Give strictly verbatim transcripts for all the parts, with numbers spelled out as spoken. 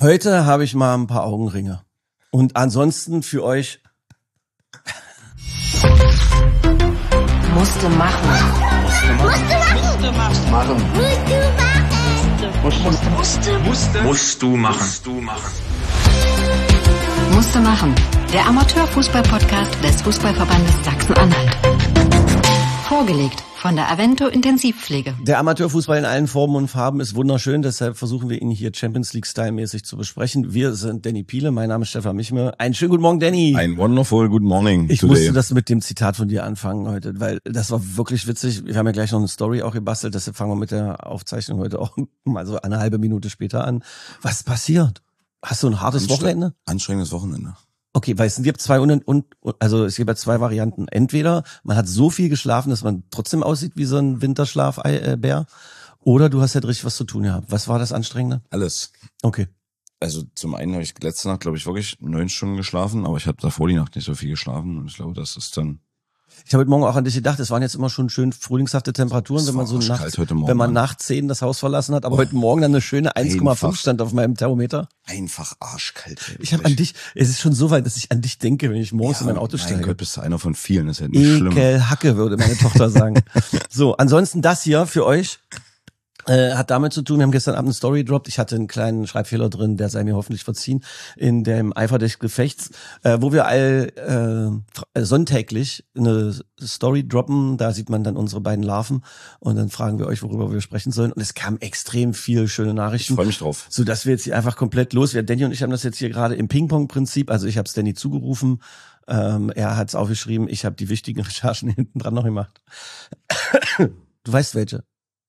Heute habe ich mal ein paar Augenringe. Und ansonsten für euch... Musste machen. Musste machen. Musste machen. Musste machen. Musste. Musste. Musst du machen. Musst du machen. Musste machen. Der Amateurfußball-Podcast des Fußballverbandes Sachsen-Anhalt. Vorgelegt von der Avento Intensivpflege. Der Amateurfußball in allen Formen und Farben ist wunderschön, deshalb versuchen wir ihn hier Champions League-Style-mäßig zu besprechen. Wir sind Danny Piele, mein Name ist Stefan Michme. Einen schönen guten Morgen, Danny. Ein wonderful good morning Ich today. musste das mit dem Zitat von dir anfangen heute, weil das war wirklich witzig. Wir haben ja gleich noch eine Story auch gebastelt, deshalb fangen wir mit der Aufzeichnung heute auch mal so eine halbe Minute später an. Was ist passiert? Hast du ein hartes Anstre- Wochenende? Anstrengendes Wochenende. Okay, weil es gibt zwei und, und also es gibt ja zwei Varianten. Entweder man hat so viel geschlafen, dass man trotzdem aussieht wie so ein Winterschlafbär, oder du hast halt richtig was zu tun gehabt. Was war das Anstrengende? Alles. Okay. Also zum einen habe ich letzte Nacht, glaube ich, wirklich neun Stunden geschlafen, aber ich habe davor die Nacht nicht so viel geschlafen und ich glaube, das ist dann... Ich habe heute Morgen auch an dich gedacht, es waren jetzt immer schon schön frühlingshafte Temperaturen, Es wenn man war so arschkalt nach, heute Morgen, wenn man Mann. nach zehn das Haus verlassen hat, aber heute Morgen dann eine schöne eins Komma fünf Einfach. stand auf meinem Thermometer. Einfach arschkalt. Ey, Ich habe an dich, es ist schon so weit, dass ich an dich denke, wenn ich morgens ja, in mein Auto mein steige. Gott, bist du einer von vielen, das ist ja nicht schlimm. Ekelhacke, würde meine Tochter sagen. So, ansonsten das hier für euch äh, hat damit zu tun, wir haben gestern Abend eine Story gedroppt, ich hatte einen kleinen Schreibfehler drin, der sei mir hoffentlich verziehen, in dem Eifer des Gefechts, äh, wo wir all äh, sonntäglich eine Story droppen, da sieht man dann unsere beiden Larven und dann fragen wir euch, worüber wir sprechen sollen, und es kam extrem viel schöne Ich Nachrichten. freue mich drauf. So dass wir jetzt hier einfach komplett los werden. Danny und ich haben das jetzt hier gerade im Ping-Pong-Prinzip, also ich habe es Danny zugerufen, ähm, er hat es aufgeschrieben, ich habe die wichtigen Recherchen hinten dran noch gemacht. Du weißt welche.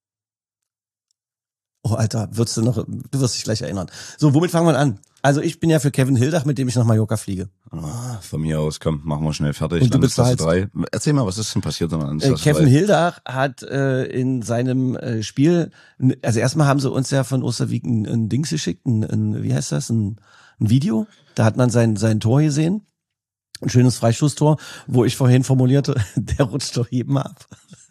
Oh Alter, würdest du noch, du wirst dich gleich erinnern. So, womit fangen wir an? Also ich bin ja für Kevin Hildach, mit dem ich nach Mallorca fliege. Ah, von mir aus, komm, machen wir schnell fertig. Und du Landesklasse bezahlst. drei. Erzähl mal, was ist denn passiert in der Äh, Landesklasse Kevin drei? Hildach hat äh, in seinem äh, Spiel, also erstmal haben sie uns ja von Osterwieck ein, ein Dings geschickt, ein, ein, wie heißt das, ein, ein Video. Da hat man sein, sein Tor gesehen. Ein schönes Freistoßtor, wo ich vorhin formulierte, der rutscht doch jedem ab.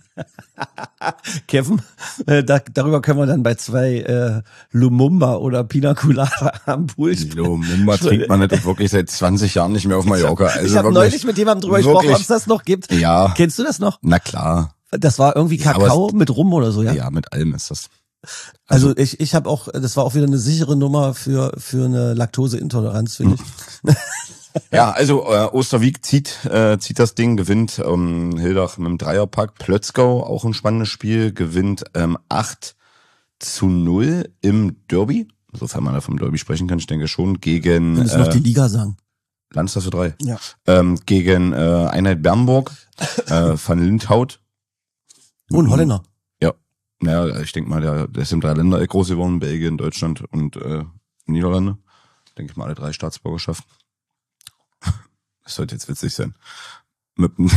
Kevin, äh, da, darüber können wir dann bei zwei äh, Lumumba oder Pina Colada am Pool sprechen. Lumumba trinkt man nicht wirklich seit zwanzig Jahren nicht mehr auf Mallorca. Also ich habe wirklich, neulich mit jemandem drüber gesprochen, wirklich- ob es das noch gibt. Ja. Kennst du das noch? Na klar. Das war irgendwie Ja, aber Kakao es- mit Rum oder so, ja? Ja, mit allem ist das. Also ich ich habe auch, das war auch wieder eine sichere Nummer für für eine Laktoseintoleranz, finde ich. Ja, also äh, Osterwieck zieht äh, zieht das Ding, gewinnt ähm, Hildach mit dem Dreierpack. Plötzgau, auch ein spannendes Spiel, gewinnt ähm, acht zu null im Derby. Sofern man da vom Derby sprechen kann, ich denke schon, gegen Wir müssen noch äh, die Liga sagen. Landesklasse drei. Ja. Ähm, gegen äh, Einheit Bernburg, äh, van Lindhout. Und Holländer. Ja, naja, ich denke mal, der, der ist im drei Länder groß geworden, Belgien, Deutschland und äh, Niederlande. Denke ich mal, alle drei Staatsbürgerschaften. Das sollte jetzt witzig sein. Mit dem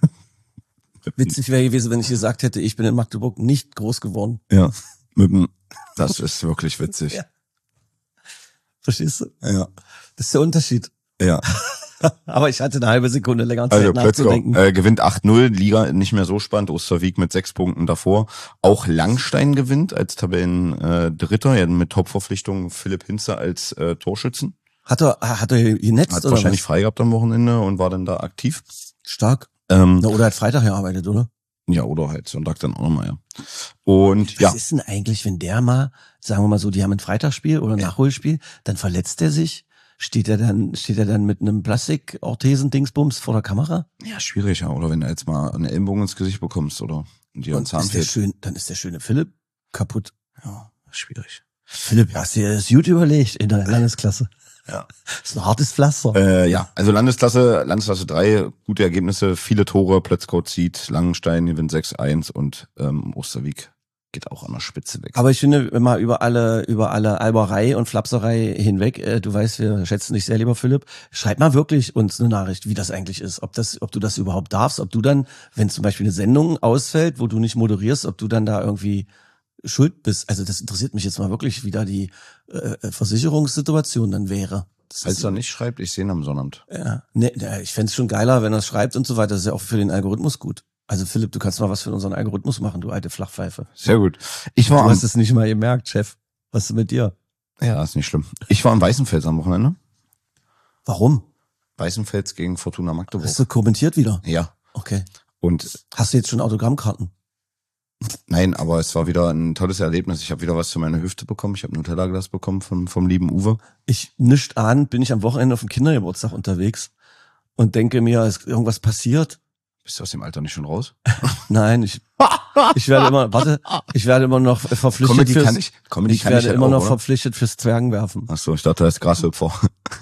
Witzig wäre gewesen, wenn ich gesagt hätte, ich bin in Magdeburg nicht groß geworden. ja, mit dem, das ist wirklich witzig. Ja. Verstehst du? Ja, Das ist der Unterschied. ja. Aber ich hatte eine halbe Sekunde länger Zeit Also Plötzgau nachzudenken. äh, gewinnt acht null, Liga nicht mehr so spannend, Osterwieck mit sechs Punkten davor. Auch Langstein gewinnt als Tabellen äh, Dritter, ja, mit Top-Verpflichtung Philipp Hinze als äh, Torschützen. Hat er, hat er genetzt Hat oder wahrscheinlich was? frei gehabt am Wochenende und war dann da aktiv. Stark. Ähm, Na, oder hat Freitag gearbeitet, oder? Ja, oder halt Sonntag dann auch nochmal, ja. Und Was ja, ist denn eigentlich, wenn der mal, sagen wir mal so, die haben ein Freitagsspiel oder ein Nachholspiel, dann verletzt er sich, steht er dann, steht er dann mit einem Plastik-Orthesen-Dingsbums vor der Kamera? ja, schwierig, ja. Oder wenn du jetzt mal eine Ellenbogen ins Gesicht bekommst oder dir ein Und Zahn ist der fehlt. schön, dann ist der schöne Philipp kaputt. Ja, schwierig. Philipp, hast du dir das gut überlegt in der Landesklasse? Ja. Das ist ein hartes Pflaster. Äh, ja, also Landesklasse, Landesklasse drei, gute Ergebnisse, viele Tore, Plötzgau zieht, Langenstein gewinnt sechs eins und ähm, Osterwieck geht auch an der Spitze weg. Aber ich finde immer über alle, über alle Alberei und Flapserei hinweg, äh, du weißt, wir schätzen dich sehr, lieber Philipp, schreib mal wirklich uns eine Nachricht, wie das eigentlich ist, ob das, ob du das überhaupt darfst, ob du dann, wenn zum Beispiel eine Sendung ausfällt, wo du nicht moderierst, ob du dann da irgendwie schuld bist. Also das interessiert mich jetzt mal wirklich, wie da die äh, Versicherungssituation dann wäre. Das Falls ist, er nicht schreibt, ich sehe ihn am Sonnabend. ja, ne, ne, ich fänd's schon geiler, wenn er schreibt und so weiter. Das ist ja auch für den Algorithmus gut. Also Philipp, du kannst mal was für unseren Algorithmus machen, du alte Flachpfeife. Sehr gut. Ich war Du am, hast es nicht mal gemerkt, Chef. Was ist mit dir? Ja, ist nicht schlimm. Ich war in Weißenfels am Wochenende. Warum? Weißenfels gegen Fortuna Magdeburg. Hast du kommentiert wieder? Ja. Okay. Und hast du jetzt schon Autogrammkarten? Nein, aber es war wieder ein tolles Erlebnis. Ich habe wieder was für meine Hüfte bekommen. Ich habe ein Nutella-Glas bekommen vom, vom lieben Uwe. Ich nischt an, bin ich am Wochenende auf dem Kindergeburtstag unterwegs und denke mir, ist irgendwas passiert? Bist du aus dem Alter nicht schon raus? Nein, ich ich werde immer, warte, ich werde immer noch verpflichtet Comedy fürs, kann ich, Comedy ich kann werde ich halt immer auch, noch oder? verpflichtet fürs Zwergenwerfen. Ach so, ich dachte, das ist Grashüpfer.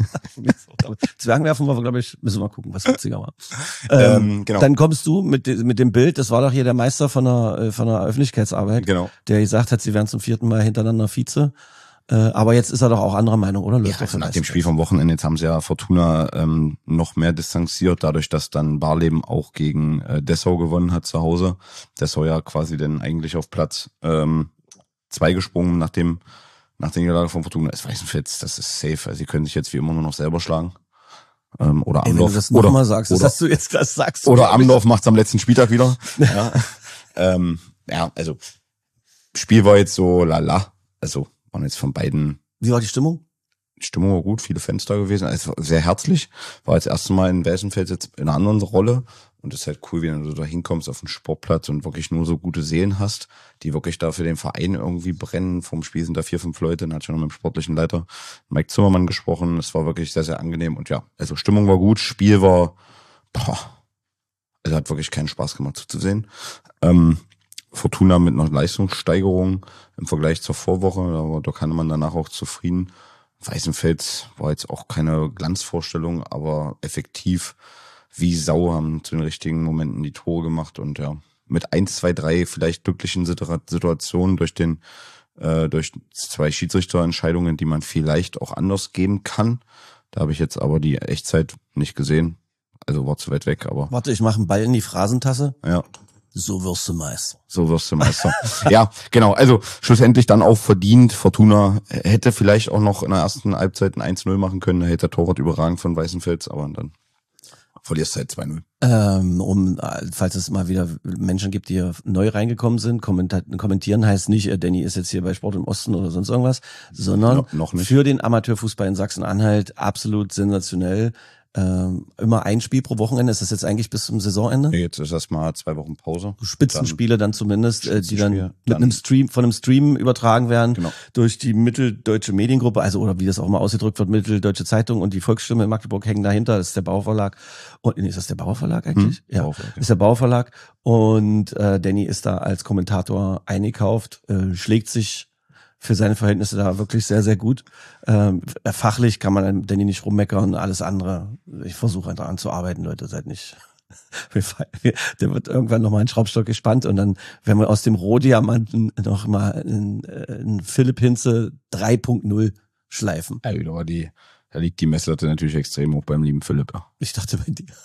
Zwergenwerfen war, glaube ich, müssen wir mal gucken, was witziger war. Ähm, Ähm, genau. Dann kommst du mit, de- mit dem Bild, das war doch hier der Meister von der, von der Öffentlichkeitsarbeit, Genau. der gesagt hat, sie werden zum vierten Mal hintereinander Vize. Äh, aber jetzt ist er doch auch anderer Meinung, oder? Läuft Ja, doch also für nach dem Weißenfels. Spiel vom Wochenende, jetzt haben sie ja Fortuna ähm, noch mehr distanziert, dadurch, dass dann Barleben auch gegen äh, Dessau gewonnen hat zu Hause. Dessau ja quasi dann eigentlich auf Platz ähm, zwei gesprungen nach dem nach der Niederlage von Fortuna. Es Weißenfels, das ist safe. Also sie können sich jetzt wie immer nur noch selber schlagen. Ähm, oder Ey, wenn Amdorf. du das nochmal sagst, das oder, hast du jetzt, das sagst du. oder glaub ich. Amdorf macht's am letzten Spieltag wieder. Ja, ähm, ja, also Spiel war jetzt so lala. Also waren jetzt von beiden. Wie war die Stimmung? Die Stimmung war gut, viele Fans da gewesen, also sehr herzlich. War jetzt das erste Mal in Weißenfels jetzt in einer anderen Rolle und es ist halt cool, wenn du da hinkommst auf den Sportplatz und wirklich nur so gute Seelen hast, die wirklich da für den Verein irgendwie brennen. Vom Spiel sind da vier, fünf Leute, dann hat schon noch mit dem sportlichen Leiter Mike Zimmermann gesprochen. Es war wirklich sehr, sehr angenehm und ja, also Stimmung war gut, Spiel war, boah, also hat wirklich keinen Spaß gemacht zuzusehen. Ähm, Fortuna mit einer Leistungssteigerung im Vergleich zur Vorwoche, aber da kann man danach auch zufrieden. Weißenfels war jetzt auch keine Glanzvorstellung, aber effektiv wie Sau, haben zu den richtigen Momenten die Tore gemacht und ja, mit eins, zwei, drei vielleicht glücklichen Situationen durch den äh, durch zwei Schiedsrichterentscheidungen, die man vielleicht auch anders geben kann. Da habe ich jetzt aber die Echtzeit nicht gesehen. Also war zu weit weg, aber Warte, ich mache einen Ball in die Phrasentasse. ja. So wirst du Meister. So wirst du Meister. Ja, genau. Also schlussendlich dann auch verdient. Fortuna hätte vielleicht auch noch in der ersten Halbzeit ein eins null machen können. Da hätte der Torwart überragend von Weißenfels, aber dann verlierst du halt zwei null. Ähm, um, falls es mal wieder Menschen gibt, die hier neu reingekommen sind, kommenta- kommentieren heißt nicht, äh, Danny ist jetzt hier bei Sport im Osten oder sonst irgendwas, sondern No, noch nicht. für den Amateurfußball in Sachsen-Anhalt absolut sensationell. Ähm, immer ein Spiel pro Wochenende. Ist das jetzt eigentlich bis zum Saisonende? Nee, jetzt ist erstmal zwei Wochen Pause. Spitzenspiele dann zumindest, äh, die dann Spitzenspiel, mit dann- einem Stream, von einem Stream übertragen werden Genau. durch die Mitteldeutsche Mediengruppe, also oder wie das auch mal ausgedrückt wird, Mitteldeutsche Zeitung und die Volksstimme in Magdeburg hängen dahinter. Das ist der Bauerverlag. Und nee, ist das der Bauerverlag eigentlich? Hm, ja, Bauerverlag, ja. ist der Bauerverlag. Und äh, Danny ist da als Kommentator eingekauft, äh, schlägt sich für seine Verhältnisse da wirklich sehr, sehr gut. Ähm, fachlich kann man an Danny nicht rummeckern, alles andere. Ich versuche einfach anzuarbeiten, Leute, seid nicht. Wir fe- wir- Der wird irgendwann nochmal ein Schraubstock gespannt und dann werden wir aus dem Rohdiamanten noch mal einen, äh, einen Philipp Hinze drei Punkt null schleifen. Ja, da war die, da liegt die Messlatte natürlich extrem hoch beim lieben Philipp. Ja. Ich dachte bei dir.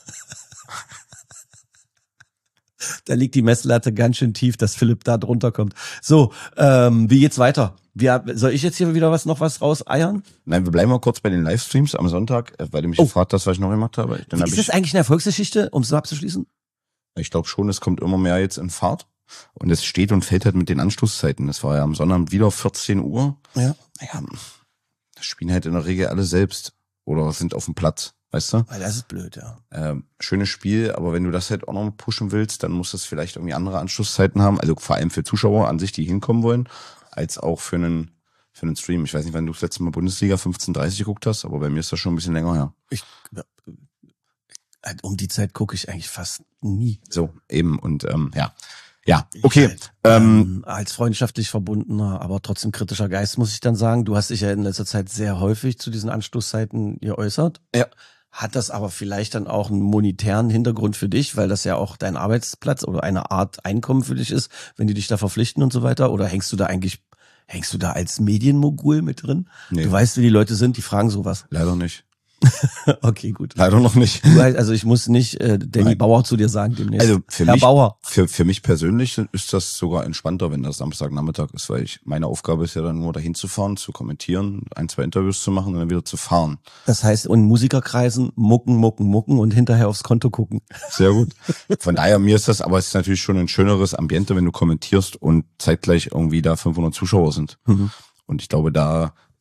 Da liegt die Messlatte ganz schön tief, dass Philipp da drunter kommt. So, ähm, wie geht's weiter? Wir, soll ich jetzt hier wieder was noch was rauseiern? Nein, wir bleiben mal kurz bei den Livestreams am Sonntag, äh, weil du mich Oh. gefragt hast, was ich noch gemacht habe. Dann hab Ist ich, das eigentlich eine Erfolgsgeschichte, um es so abzuschließen? ich glaube schon, es kommt immer mehr jetzt in Fahrt. Und es steht und fällt halt mit den Anstoßzeiten. Das war ja am Sonnabend wieder vierzehn Uhr. Ja. Naja, das spielen halt in der Regel alle selbst oder sind auf dem Platz, weißt du? Weil das ist blöd, ja. Ähm, schönes Spiel, aber wenn du das halt auch noch pushen willst, dann muss das vielleicht irgendwie andere Anschlusszeiten haben. Also vor allem für Zuschauer an sich, die hinkommen wollen, als auch für einen für einen Stream. Ich weiß nicht, wann du das letzte Mal Bundesliga fünfzehn dreißig geguckt hast, aber bei mir ist das schon ein bisschen länger her. Ich, äh, um die Zeit gucke ich eigentlich fast nie. So, eben. Und ähm, ja. Ja, okay. Ich, ähm, ähm, als freundschaftlich verbundener, aber trotzdem kritischer Geist, muss ich dann sagen, du hast dich ja in letzter Zeit sehr häufig zu diesen Anstoßzeiten geäußert. Ja. Hat das aber vielleicht dann auch einen monetären Hintergrund für dich, weil das ja auch dein Arbeitsplatz oder eine Art Einkommen für dich ist, wenn die dich da verpflichten und so weiter? Oder hängst du da eigentlich, hängst du da als Medienmogul mit drin? Nee. Du weißt, wie die Leute sind, die fragen sowas. Leider nicht. Okay, gut. Leider noch nicht. Du weißt, also ich muss nicht äh, Danny Nein. Bauer zu dir sagen demnächst. Also für Herr mich, Bauer. Für, für mich persönlich ist das sogar entspannter, wenn das Samstagnachmittag ist, weil ich, meine Aufgabe ist ja dann nur dahin zu fahren, zu kommentieren, ein, zwei Interviews zu machen und dann wieder zu fahren. Das heißt, in Musikerkreisen mucken, mucken, mucken und hinterher aufs Konto gucken. Sehr gut. Von daher, mir ist das, aber es ist natürlich schon ein schöneres Ambiente, wenn du kommentierst und zeitgleich irgendwie da fünfhundert Zuschauer sind. Mhm. Und ich glaube, da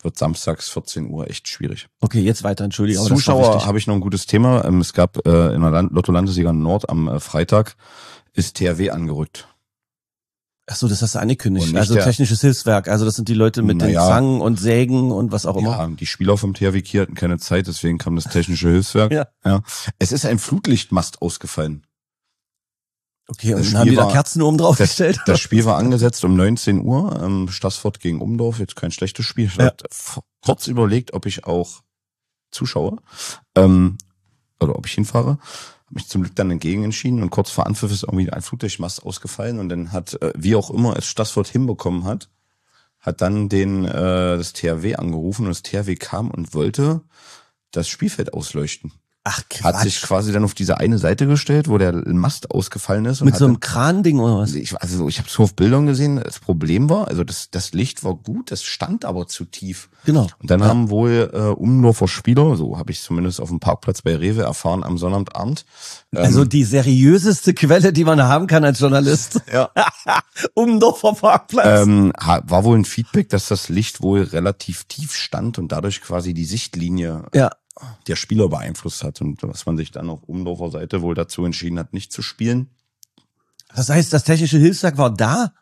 wird samstags vierzehn Uhr echt schwierig. Okay, jetzt weiter, Entschuldigung. Aber Zuschauer habe ich noch ein gutes Thema. Es gab äh, in der Land- Lotto-Landesliga Nord am äh, Freitag ist T H W angerückt. Ach so, das hast du angekündigt. Und Also der, technisches Hilfswerk. Also das sind die Leute mit naja, den Zangen und Sägen und was auch immer. Ja, die Spieler vom T H W Kiel hatten keine Zeit, deswegen kam das technische Hilfswerk. Ja. Ja. Es ist ein Flutlichtmast ausgefallen. Okay, und Das dann haben die Spiel da war- Kerzen oben drauf Das, gestellt. das Spiel war angesetzt um neunzehn Uhr, ähm, Stassfurt gegen Umdorf, jetzt kein schlechtes Spiel. Ich Ja. hatte f- kurz überlegt, ob ich auch zuschaue, ähm, oder ob ich hinfahre. Habe mich zum Glück dann entgegen entschieden und kurz vor Anpfiff ist irgendwie ein Flutlichtmast ausgefallen und dann hat, äh, wie auch immer es Stassfurt hinbekommen hat, hat dann den äh, das T H W angerufen und das T H W kam und wollte das Spielfeld ausleuchten. Ach, Hat sich Quatsch. quasi dann auf diese eine Seite gestellt, wo der Mast ausgefallen ist. Und Mit hat so einem dann- Kranding oder was? ich, also ich habe es nur auf Bildern gesehen. Das Problem war, also das, das Licht war gut, das stand aber zu tief. Genau. Und dann Ja. haben wohl äh, Umdorfer Spieler, so habe ich zumindest auf dem Parkplatz bei Rewe erfahren am Sonnabendabend. Ähm, Also die seriöseste Quelle, die man haben kann als Journalist. ja. Umdorfer Parkplatz. ähm, ha- war wohl ein Feedback, dass das Licht wohl relativ tief stand und dadurch quasi die Sichtlinie Ja. der Spieler beeinflusst hat und was man sich dann auf Umdorfer Seite wohl dazu entschieden hat, nicht zu spielen. Das heißt, das technische Hilfswerk war da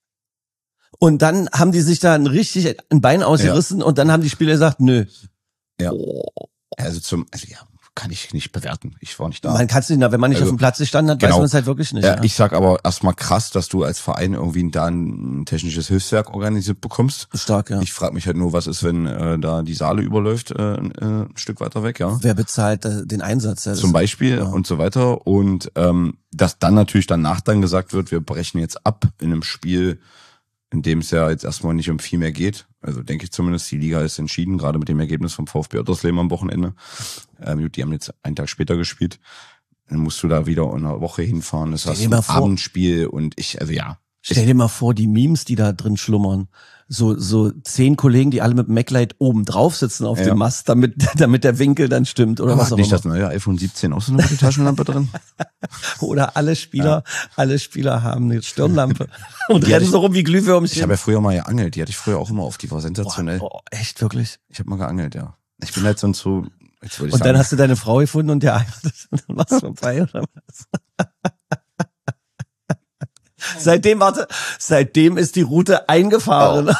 und dann haben die sich da ein richtig ein Bein ausgerissen und dann haben die Spieler gesagt, nö. Ja. Also zum, also ja, kann ich nicht bewerten. Ich war nicht da. Man kann es nicht, wenn man nicht Also, auf dem Platz gestanden hat, weiß genau. man es halt wirklich nicht. Ja, Ja, ich sag aber erstmal krass, dass du als Verein irgendwie da ein technisches Hilfswerk organisiert bekommst. Stark, ja. Ich frage mich halt nur, was ist, wenn äh, da die Saale überläuft, äh, äh, ein Stück weiter weg, ja. Wer bezahlt äh, den Einsatz? Ja, das- Zum Beispiel ja. und so weiter. Und ähm, dass dann natürlich danach dann gesagt wird, wir brechen jetzt ab in einem Spiel, in dem es ja jetzt erstmal nicht um viel mehr geht. Also denke ich zumindest, die Liga ist entschieden, gerade mit dem Ergebnis vom VfB Ottersleben am Wochenende. Ähm, gut, die haben jetzt einen Tag später gespielt. Dann musst du da wieder in einer Woche hinfahren. Das Stell heißt dir ein mal vor- Abendspiel und ich, also ja. Stell dir mal vor, die Memes, die da drin schlummern. So, so zehn Kollegen, die alle mit dem MacLight oben drauf sitzen auf Ja. dem Mast, damit, damit der Winkel dann stimmt oder was Hat auch nicht immer. das neue iPhone siebzehn auch so eine gute Taschenlampe drin? Oder alle Spieler, alle Spieler haben eine Stirnlampe und Die rennen hatte so rum wie Glühwürmchen. Ich habe ja früher mal geangelt, die hatte ich früher auch immer auf, die war sensationell. Boah, boah, echt wirklich? Ich habe mal geangelt, ja. Ich bin halt sonst so, jetzt würde ich Und sagen, dann hast du deine Frau gefunden und der dann warst du vorbei oder was? Seitdem, warte, seitdem ist die Route eingefahren.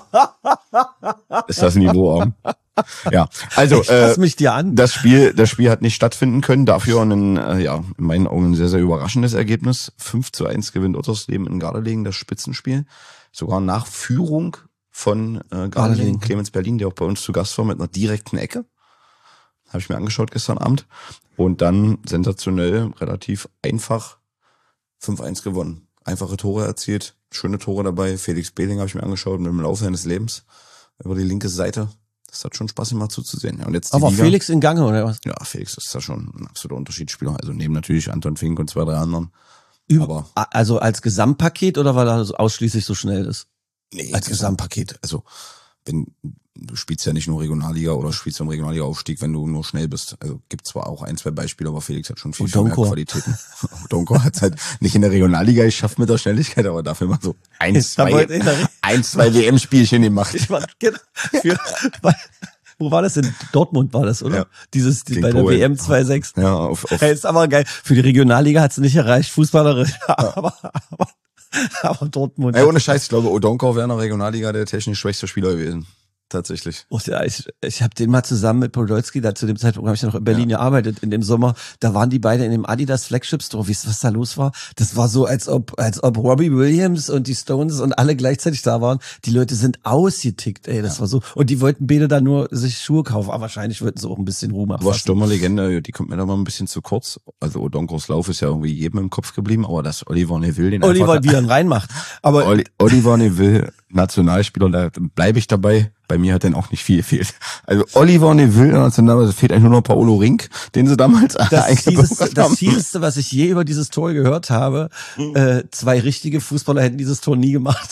ist das Niveauarm. Ja, also Ich fass äh, mich dir an. das Spiel, das Spiel hat nicht stattfinden können. Dafür ein, äh, ja, in meinen Augen ein sehr, sehr überraschendes Ergebnis. fünf zu eins gewinnt Ottersleben in Gardelegen, das Spitzenspiel. Sogar nach Führung von äh, Gardelegen, Gardelegen. Clemens Berlin, der auch bei uns zu Gast war mit einer direkten Ecke. Habe ich mir angeschaut gestern Abend. Und dann sensationell, relativ einfach fünf eins gewonnen. Einfache Tore erzielt, schöne Tore dabei. Felix Behling habe ich mir angeschaut mit dem Laufe seines Lebens über die linke Seite. Das hat schon Spaß gemacht zuzusehen. Ja, und jetzt die Aber Liga. Felix in Gange oder was? Ja, Felix ist da schon ein absoluter Unterschiedsspieler. Also neben natürlich Anton Fink und zwei, drei anderen. Über, Aber also als Gesamtpaket oder weil er so ausschließlich so schnell ist? nee, als als Gesamtpaket. Also wenn du spielst ja nicht nur Regionalliga oder spielst im Regionalliga-Aufstieg, wenn du nur schnell bist. Also gibt zwar auch ein, zwei Beispiele, aber Felix hat schon viel, viel mehr Odonkor. Qualitäten. Odonkor hat halt nicht in der Regionalliga geschafft mit der Schnelligkeit, aber dafür mal so ein, Da zwei, wollte ich da- ein, zwei W M-Spielchen gemacht. Ich war, genau, für, bei, wo war das denn? Dortmund war das, oder? Ja. Dieses, die, Gegen bei der Polen. W M zwei sechs. Ja, auf, auf Hey, ist aber geil. Für die Regionalliga hat's nicht erreicht, fußballerisch. Aber, aber, aber Dortmund. Ey, ohne Scheiß, ich glaube, Odonkor wäre in der Regionalliga der technisch schwächste Spieler gewesen. Tatsächlich. Oh, ja, ich ich habe den mal zusammen mit Podolski, da zu dem Zeitpunkt habe ich ja noch in Berlin Ja. gearbeitet, in dem Sommer, da waren die beide in dem Adidas Flagship Store. Wisst ihr, was da los war? Das war so, als ob als ob Robbie Williams und die Stones und alle gleichzeitig da waren. Die Leute sind ausgetickt, ey, das war so. Und die wollten beide da nur sich Schuhe kaufen, aber wahrscheinlich wollten sie auch ein bisschen Ruhm Aber abfassen. Stürmerlegende, die kommt mir da mal ein bisschen zu kurz. Also Odonkors Lauf ist ja irgendwie jedem im Kopf geblieben, aber dass Oliver Neville den Oliver, einfach, wie er ihn reinmacht. Aber Oli, Oliver Neville, Nationalspieler, da bleibe ich dabei. Bei mir hat denn auch nicht viel gefehlt. Also Oliver Neville, Nationalspieler, fehlt eigentlich nur noch Paolo Rink, den sie damals das eingebaut Fieseste, das haben. Fieseste, was ich je über dieses Tor gehört habe, äh, zwei richtige Fußballer hätten dieses Tor nie gemacht.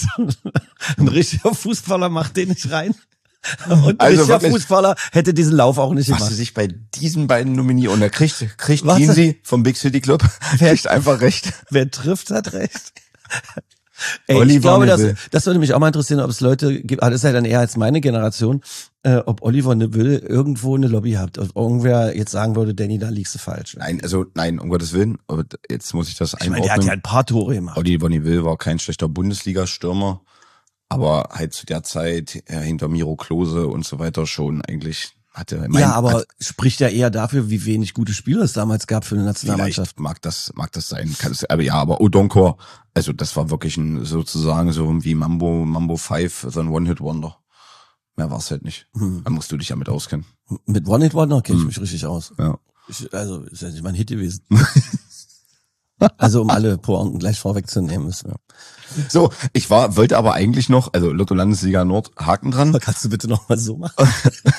Ein richtiger Fußballer macht den nicht rein. Und ein Also richtiger wirklich, Fußballer hätte diesen Lauf auch nicht was gemacht. sie sich bei diesen beiden nominieren. Und er kriegt, kriegt Was? Diensi vom Big City Club, kriegt einfach recht. Wer trifft, hat recht. Ey, Olli ich glaube, das, Neville. das würde mich auch mal interessieren, ob es Leute gibt, ah, das ist ja dann eher als meine Generation, äh, ob Oliver Neville irgendwo eine Lobby hat. Ob irgendwer jetzt sagen würde, Danny, da liegst du falsch. Nein, also nein, um Gottes Willen. Aber jetzt muss ich das Ich meine, einordnen. der hat ja ein paar Tore gemacht. Oliver Neville war kein schlechter Bundesliga-Stürmer, aber halt zu der Zeit äh, hinter Miro Klose und so weiter schon eigentlich hatte. Mein, Ja, aber hat, spricht ja eher dafür, wie wenig gute Spieler es damals gab für eine Nationalmannschaft. vielleicht mag das, mag das sein. Kann es, aber ja, aber Odonkor, also das war wirklich ein sozusagen so wie Mambo, Mambo Five, so ein One-Hit-Wonder. Mehr war's halt nicht. Hm. Da musst du dich ja mit auskennen. Mit One Hit Wonder kenne ich Hm. mich richtig aus. Ja. Ich, also ist ja nicht mein Hit gewesen. Also um alle Pointen gleich vorwegzunehmen, müssen wir. So, ich war, wollte aber eigentlich noch, also Lotto Landesliga Nord, Haken dran. Kannst du bitte noch mal so machen?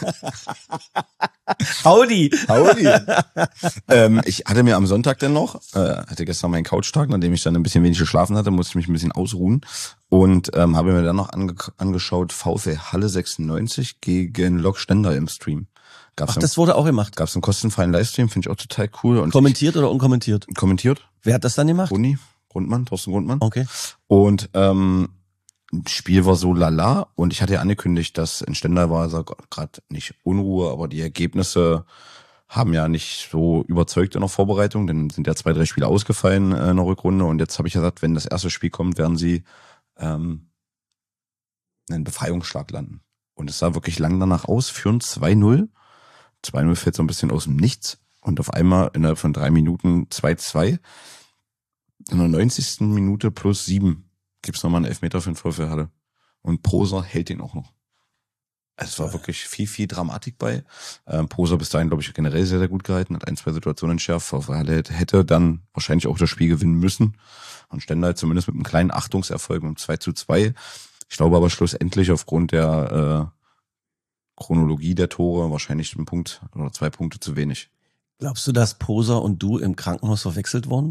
Howdy! Howdy. ähm, ich hatte mir am Sonntag dann noch, äh, hatte gestern meinen Couchtag, nachdem ich dann ein bisschen wenig geschlafen hatte, musste ich mich ein bisschen ausruhen und ähm, habe mir dann noch ange angeschaut VfL Halle sechsundneunzig gegen Lok Stender im Stream. Gab's Ach, das wurde auch gemacht. Gab's einen kostenfreien Livestream, finde ich auch total cool. Und Kommentiert oder unkommentiert? ich, kommentiert, Wer hat das dann gemacht? Uni, Grundmann, Thorsten Grundmann. Okay. Und ähm, Spiel war so lala und ich hatte ja angekündigt, dass in Stendal war also gerade nicht Unruhe, aber die Ergebnisse haben ja nicht so überzeugt in der Vorbereitung, denn sind ja zwei, drei Spiele ausgefallen äh, in der Rückrunde und jetzt habe ich gesagt, wenn das erste Spiel kommt, werden sie ähm, einen Befreiungsschlag landen. Und es sah wirklich lang danach aus, führen zwei null. zwei null fällt so ein bisschen aus dem Nichts und auf einmal innerhalb von drei Minuten zwei zwei. In der neunzigsten Minute plus sieben gibt's nochmal einen Elfmeter für den VfL Halle. Und Poser hält den auch noch. Also es war wirklich viel, viel Dramatik bei. Ähm, Poser bis dahin, glaube ich, generell sehr, sehr gut gehalten, hat ein, zwei Situationen entschärft. VfL Halle hätte dann wahrscheinlich auch das Spiel gewinnen müssen. Und Stendal zumindest mit einem kleinen Achtungserfolg um zwei zu zwei. Ich glaube aber schlussendlich aufgrund der äh, Chronologie der Tore wahrscheinlich ein Punkt oder zwei Punkte zu wenig. Glaubst du, dass Poser und du im Krankenhaus verwechselt wurden?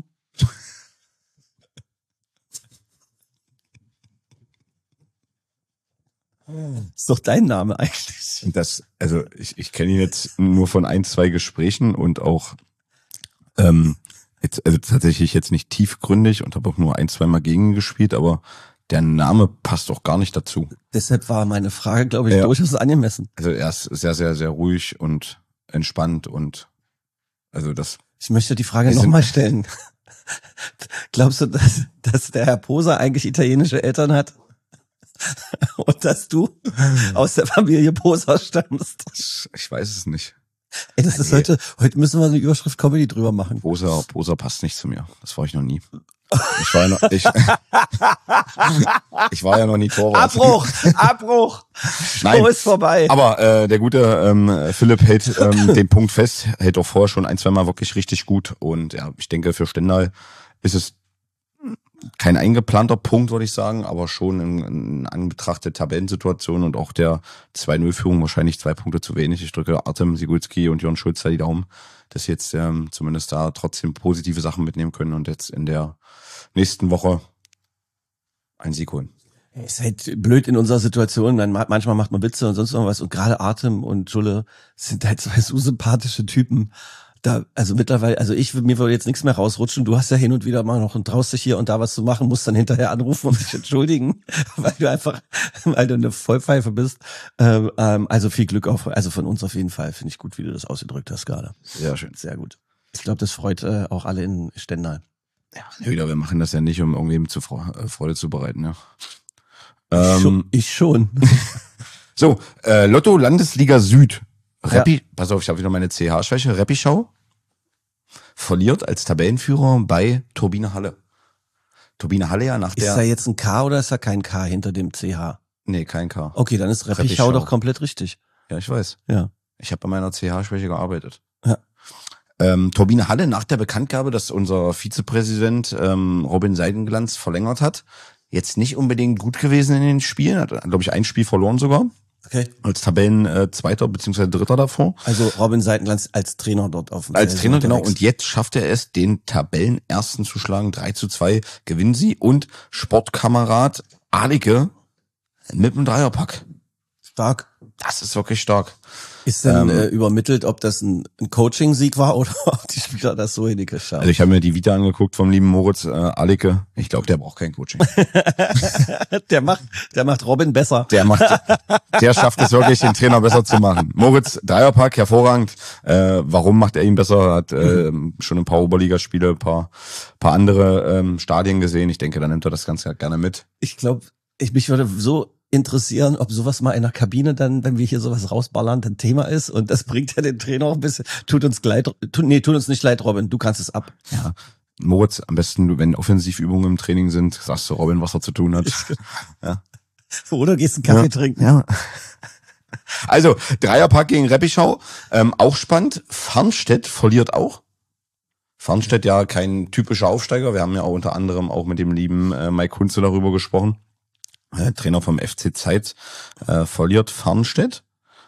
Ist doch dein Name eigentlich. Das, also ich, ich kenne ihn jetzt nur von ein, zwei Gesprächen und auch ähm, jetzt, also tatsächlich jetzt nicht tiefgründig und habe auch nur ein, zwei Mal gegen ihn gespielt, aber der Name passt auch gar nicht dazu. Deshalb war meine Frage, glaube ich, Ja. durchaus angemessen. Also er ist sehr, sehr, sehr ruhig und entspannt und also das. Ich möchte die Frage Wir sind- nochmal stellen. Glaubst du, dass, dass der Herr Poser eigentlich italienische Eltern hat? Und dass du aus der Familie Poser stammst? Ich weiß es nicht. Ey, das ist Nee. heute, heute müssen wir eine Überschrift Comedy drüber machen. Poser, Poser passt nicht zu mir. Das war ich noch nie. Ich war ja noch, ich, ich war ja noch nie Torwart. Abbruch! Abbruch! Nein. Show ist vorbei. Aber äh, der gute ähm, Philipp hält ähm, den Punkt fest, hält auch vorher schon ein, zwei Mal wirklich richtig gut. Und ja, ich denke, für Stendal ist es kein eingeplanter Punkt, würde ich sagen, aber schon in, in Anbetracht der Tabellensituation und auch der zwei null Führung wahrscheinlich zwei Punkte zu wenig. Ich drücke Artem Sigulski und Jörn Schulz da die Daumen, dass sie jetzt ähm, zumindest da trotzdem positive Sachen mitnehmen können und jetzt in der nächsten Woche einen Sieg holen. Ist halt blöd in unserer Situation. Dann ma- manchmal macht man Witze und sonst irgendwas. Und gerade Artem und Julle sind halt zwei so sympathische Typen. Da, also mittlerweile, also ich, mir würde jetzt nichts mehr rausrutschen. Du hast ja hin und wieder mal noch und traust dich hier und da was zu machen, musst dann hinterher anrufen und dich entschuldigen, weil du einfach, weil du eine Vollpfeife bist. Ähm, ähm, also viel Glück auf, also von uns auf jeden Fall. Finde ich gut, wie du das ausgedrückt hast gerade. Sehr schön. Sehr gut. Ich glaube, das freut äh, auch alle in Stendal. Ja, wieder, wir machen das ja nicht, um irgendwem zu Fre- äh, Freude zu bereiten. Ja. Ich schon. Ähm, Ich schon. so, äh, Lotto Landesliga Süd. Reppi, pass auf, ich habe wieder meine C H-Schwäche. Reppischau verliert als Tabellenführer bei Turbine Halle. Turbine Halle ja nach Ist der... da jetzt ein K oder ist da kein K hinter dem C H? Nee, kein K. Okay, dann ist Reppichau Reppichau. doch komplett richtig. Ja, ich weiß. Ja. Ich habe bei meiner C H-Schwäche gearbeitet. Ja. Ähm, Turbine Halle nach der Bekanntgabe, dass unser Vizepräsident ähm, Robin Seidenglanz verlängert hat, jetzt nicht unbedingt gut gewesen in den Spielen. Hat, glaube ich, ein Spiel verloren sogar. Okay. Als Tabellen äh, Zweiter bzw. Dritter davor. Also Robin Seitenglanz als Trainer dort auf dem Als Feld Trainer, genau. unterwegs. Und jetzt schafft er es, den Tabellenersten zu schlagen. drei zu zwei gewinnen sie. Und Sportkamerad Alige mit dem Dreierpack. Stark. Das ist wirklich stark. Ist denn Ähm, äh, übermittelt, ob das ein, ein Coaching-Sieg war oder ob die Spieler das so hingeschafft haben? Also ich habe mir die Vita angeguckt vom lieben Moritz äh, Alicke. Ich glaube, der braucht kein Coaching. der macht, der macht Robin besser. Der macht, der schafft es wirklich, den Trainer besser zu machen. Moritz, Dreierpack, hervorragend. Äh, warum macht er ihn besser? Hat äh, schon ein paar Oberligaspiele, ein paar, paar andere ähm, Stadien gesehen. Ich denke, da nimmt er das Ganze gerne mit. Ich glaube, ich mich würde so interessieren, ob sowas mal in der Kabine dann, wenn wir hier sowas rausballern, ein Thema ist und das bringt ja den Trainer auch ein bisschen, tut uns leid, tut, nee, tut uns nicht leid, Robin, du kannst es ab. Ja. Moritz, am besten, wenn Offensivübungen im Training sind, sagst du Robin, was er zu tun hat. Ja. Oder gehst einen Kaffee Ja. trinken. Ja. Also, Dreierpack gegen Reppichau, ähm, auch spannend. Farnstedt verliert auch. Farnstedt ja kein typischer Aufsteiger. Wir haben ja auch unter anderem auch mit dem lieben äh, Mike Kunze darüber gesprochen. Äh, Trainer vom F C Zeitz äh, verliert Farnstedt.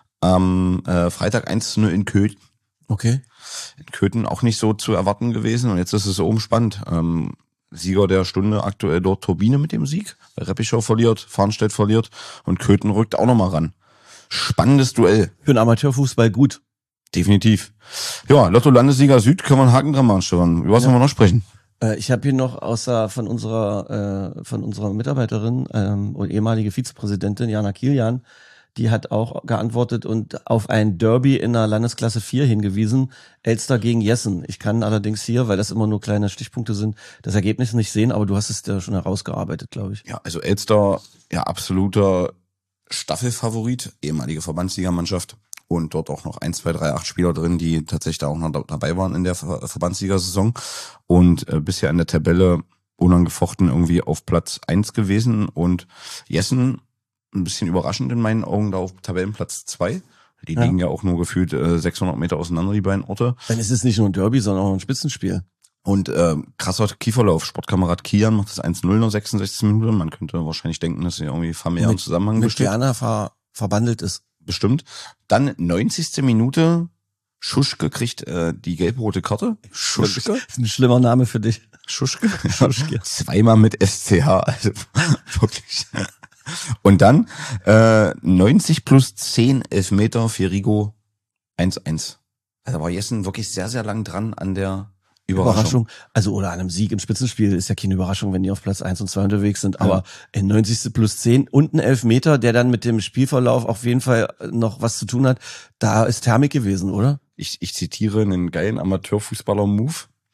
Am äh, Freitag eins zu null in Köthen. Okay. In Köthen auch nicht so zu erwarten gewesen. Und jetzt ist es oben spannend. Ähm, Sieger der Stunde aktuell dort Turbine mit dem Sieg. Reppichau verliert, Farnstedt verliert und Köthen rückt auch nochmal ran. Spannendes Duell. Für den Amateurfußball gut. Definitiv. Ja, Lotto Landessieger Süd können wir einen Haken dran machen, Stefan. Über was wollen wir noch sprechen? Äh, ich habe hier noch außer von unserer äh, von unserer Mitarbeiterin ähm, und ehemalige Vizepräsidentin Jana Kilian, die hat auch geantwortet und auf ein Derby in der Landesklasse vier hingewiesen, Elster gegen Jessen. Ich kann allerdings hier, weil das immer nur kleine Stichpunkte sind, das Ergebnis nicht sehen, aber du hast es ja schon herausgearbeitet, glaube ich. Ja, also Elster, ja, absoluter Staffelfavorit, ehemalige Verbandsligamannschaft und dort auch noch ein, zwei, drei, acht Spieler drin, die tatsächlich da auch noch dabei waren in der Ver- Verbandsligasaison und äh, bisher in der Tabelle unangefochten irgendwie auf Platz eins gewesen und Jessen ein bisschen überraschend in meinen Augen da auf Tabellenplatz zwei. Die Ja. liegen ja auch nur gefühlt äh, sechshundert Meter auseinander, die beiden Orte. Dann ist es nicht nur ein Derby, sondern auch ein Spitzenspiel. Und äh, krasser Kieferlauf. Sportkamerad Kian macht das eins null nach sechsundsechzig Minuten. Man könnte wahrscheinlich denken, dass sie irgendwie familiären Mit- Zusammenhang Mit besteht. Jana ver verbandelt ist. Bestimmt. Dann neunzigste Minute. Schuschke kriegt äh, die gelb-rote Karte. Schuschke? Das ist ein schlimmer Name für dich. Schuschke? Schuschke. Zweimal mit S C H. Also wirklich. Und dann äh, neunzig plus zehn Elfmeter für Rigo eins eins. Also da war Jessen wirklich sehr, sehr lang dran an der Überraschung. Überraschung. Also, oder an einem Sieg im Spitzenspiel ist ja keine Überraschung, wenn die auf Platz eins und zwei unterwegs sind. Aber in neunzigste plus zehn und ein Elfmeter, der dann mit dem Spielverlauf auf jeden Fall noch was zu tun hat, da ist Thermik gewesen, oder? Ich, ich zitiere einen geilen Amateurfußballer-Move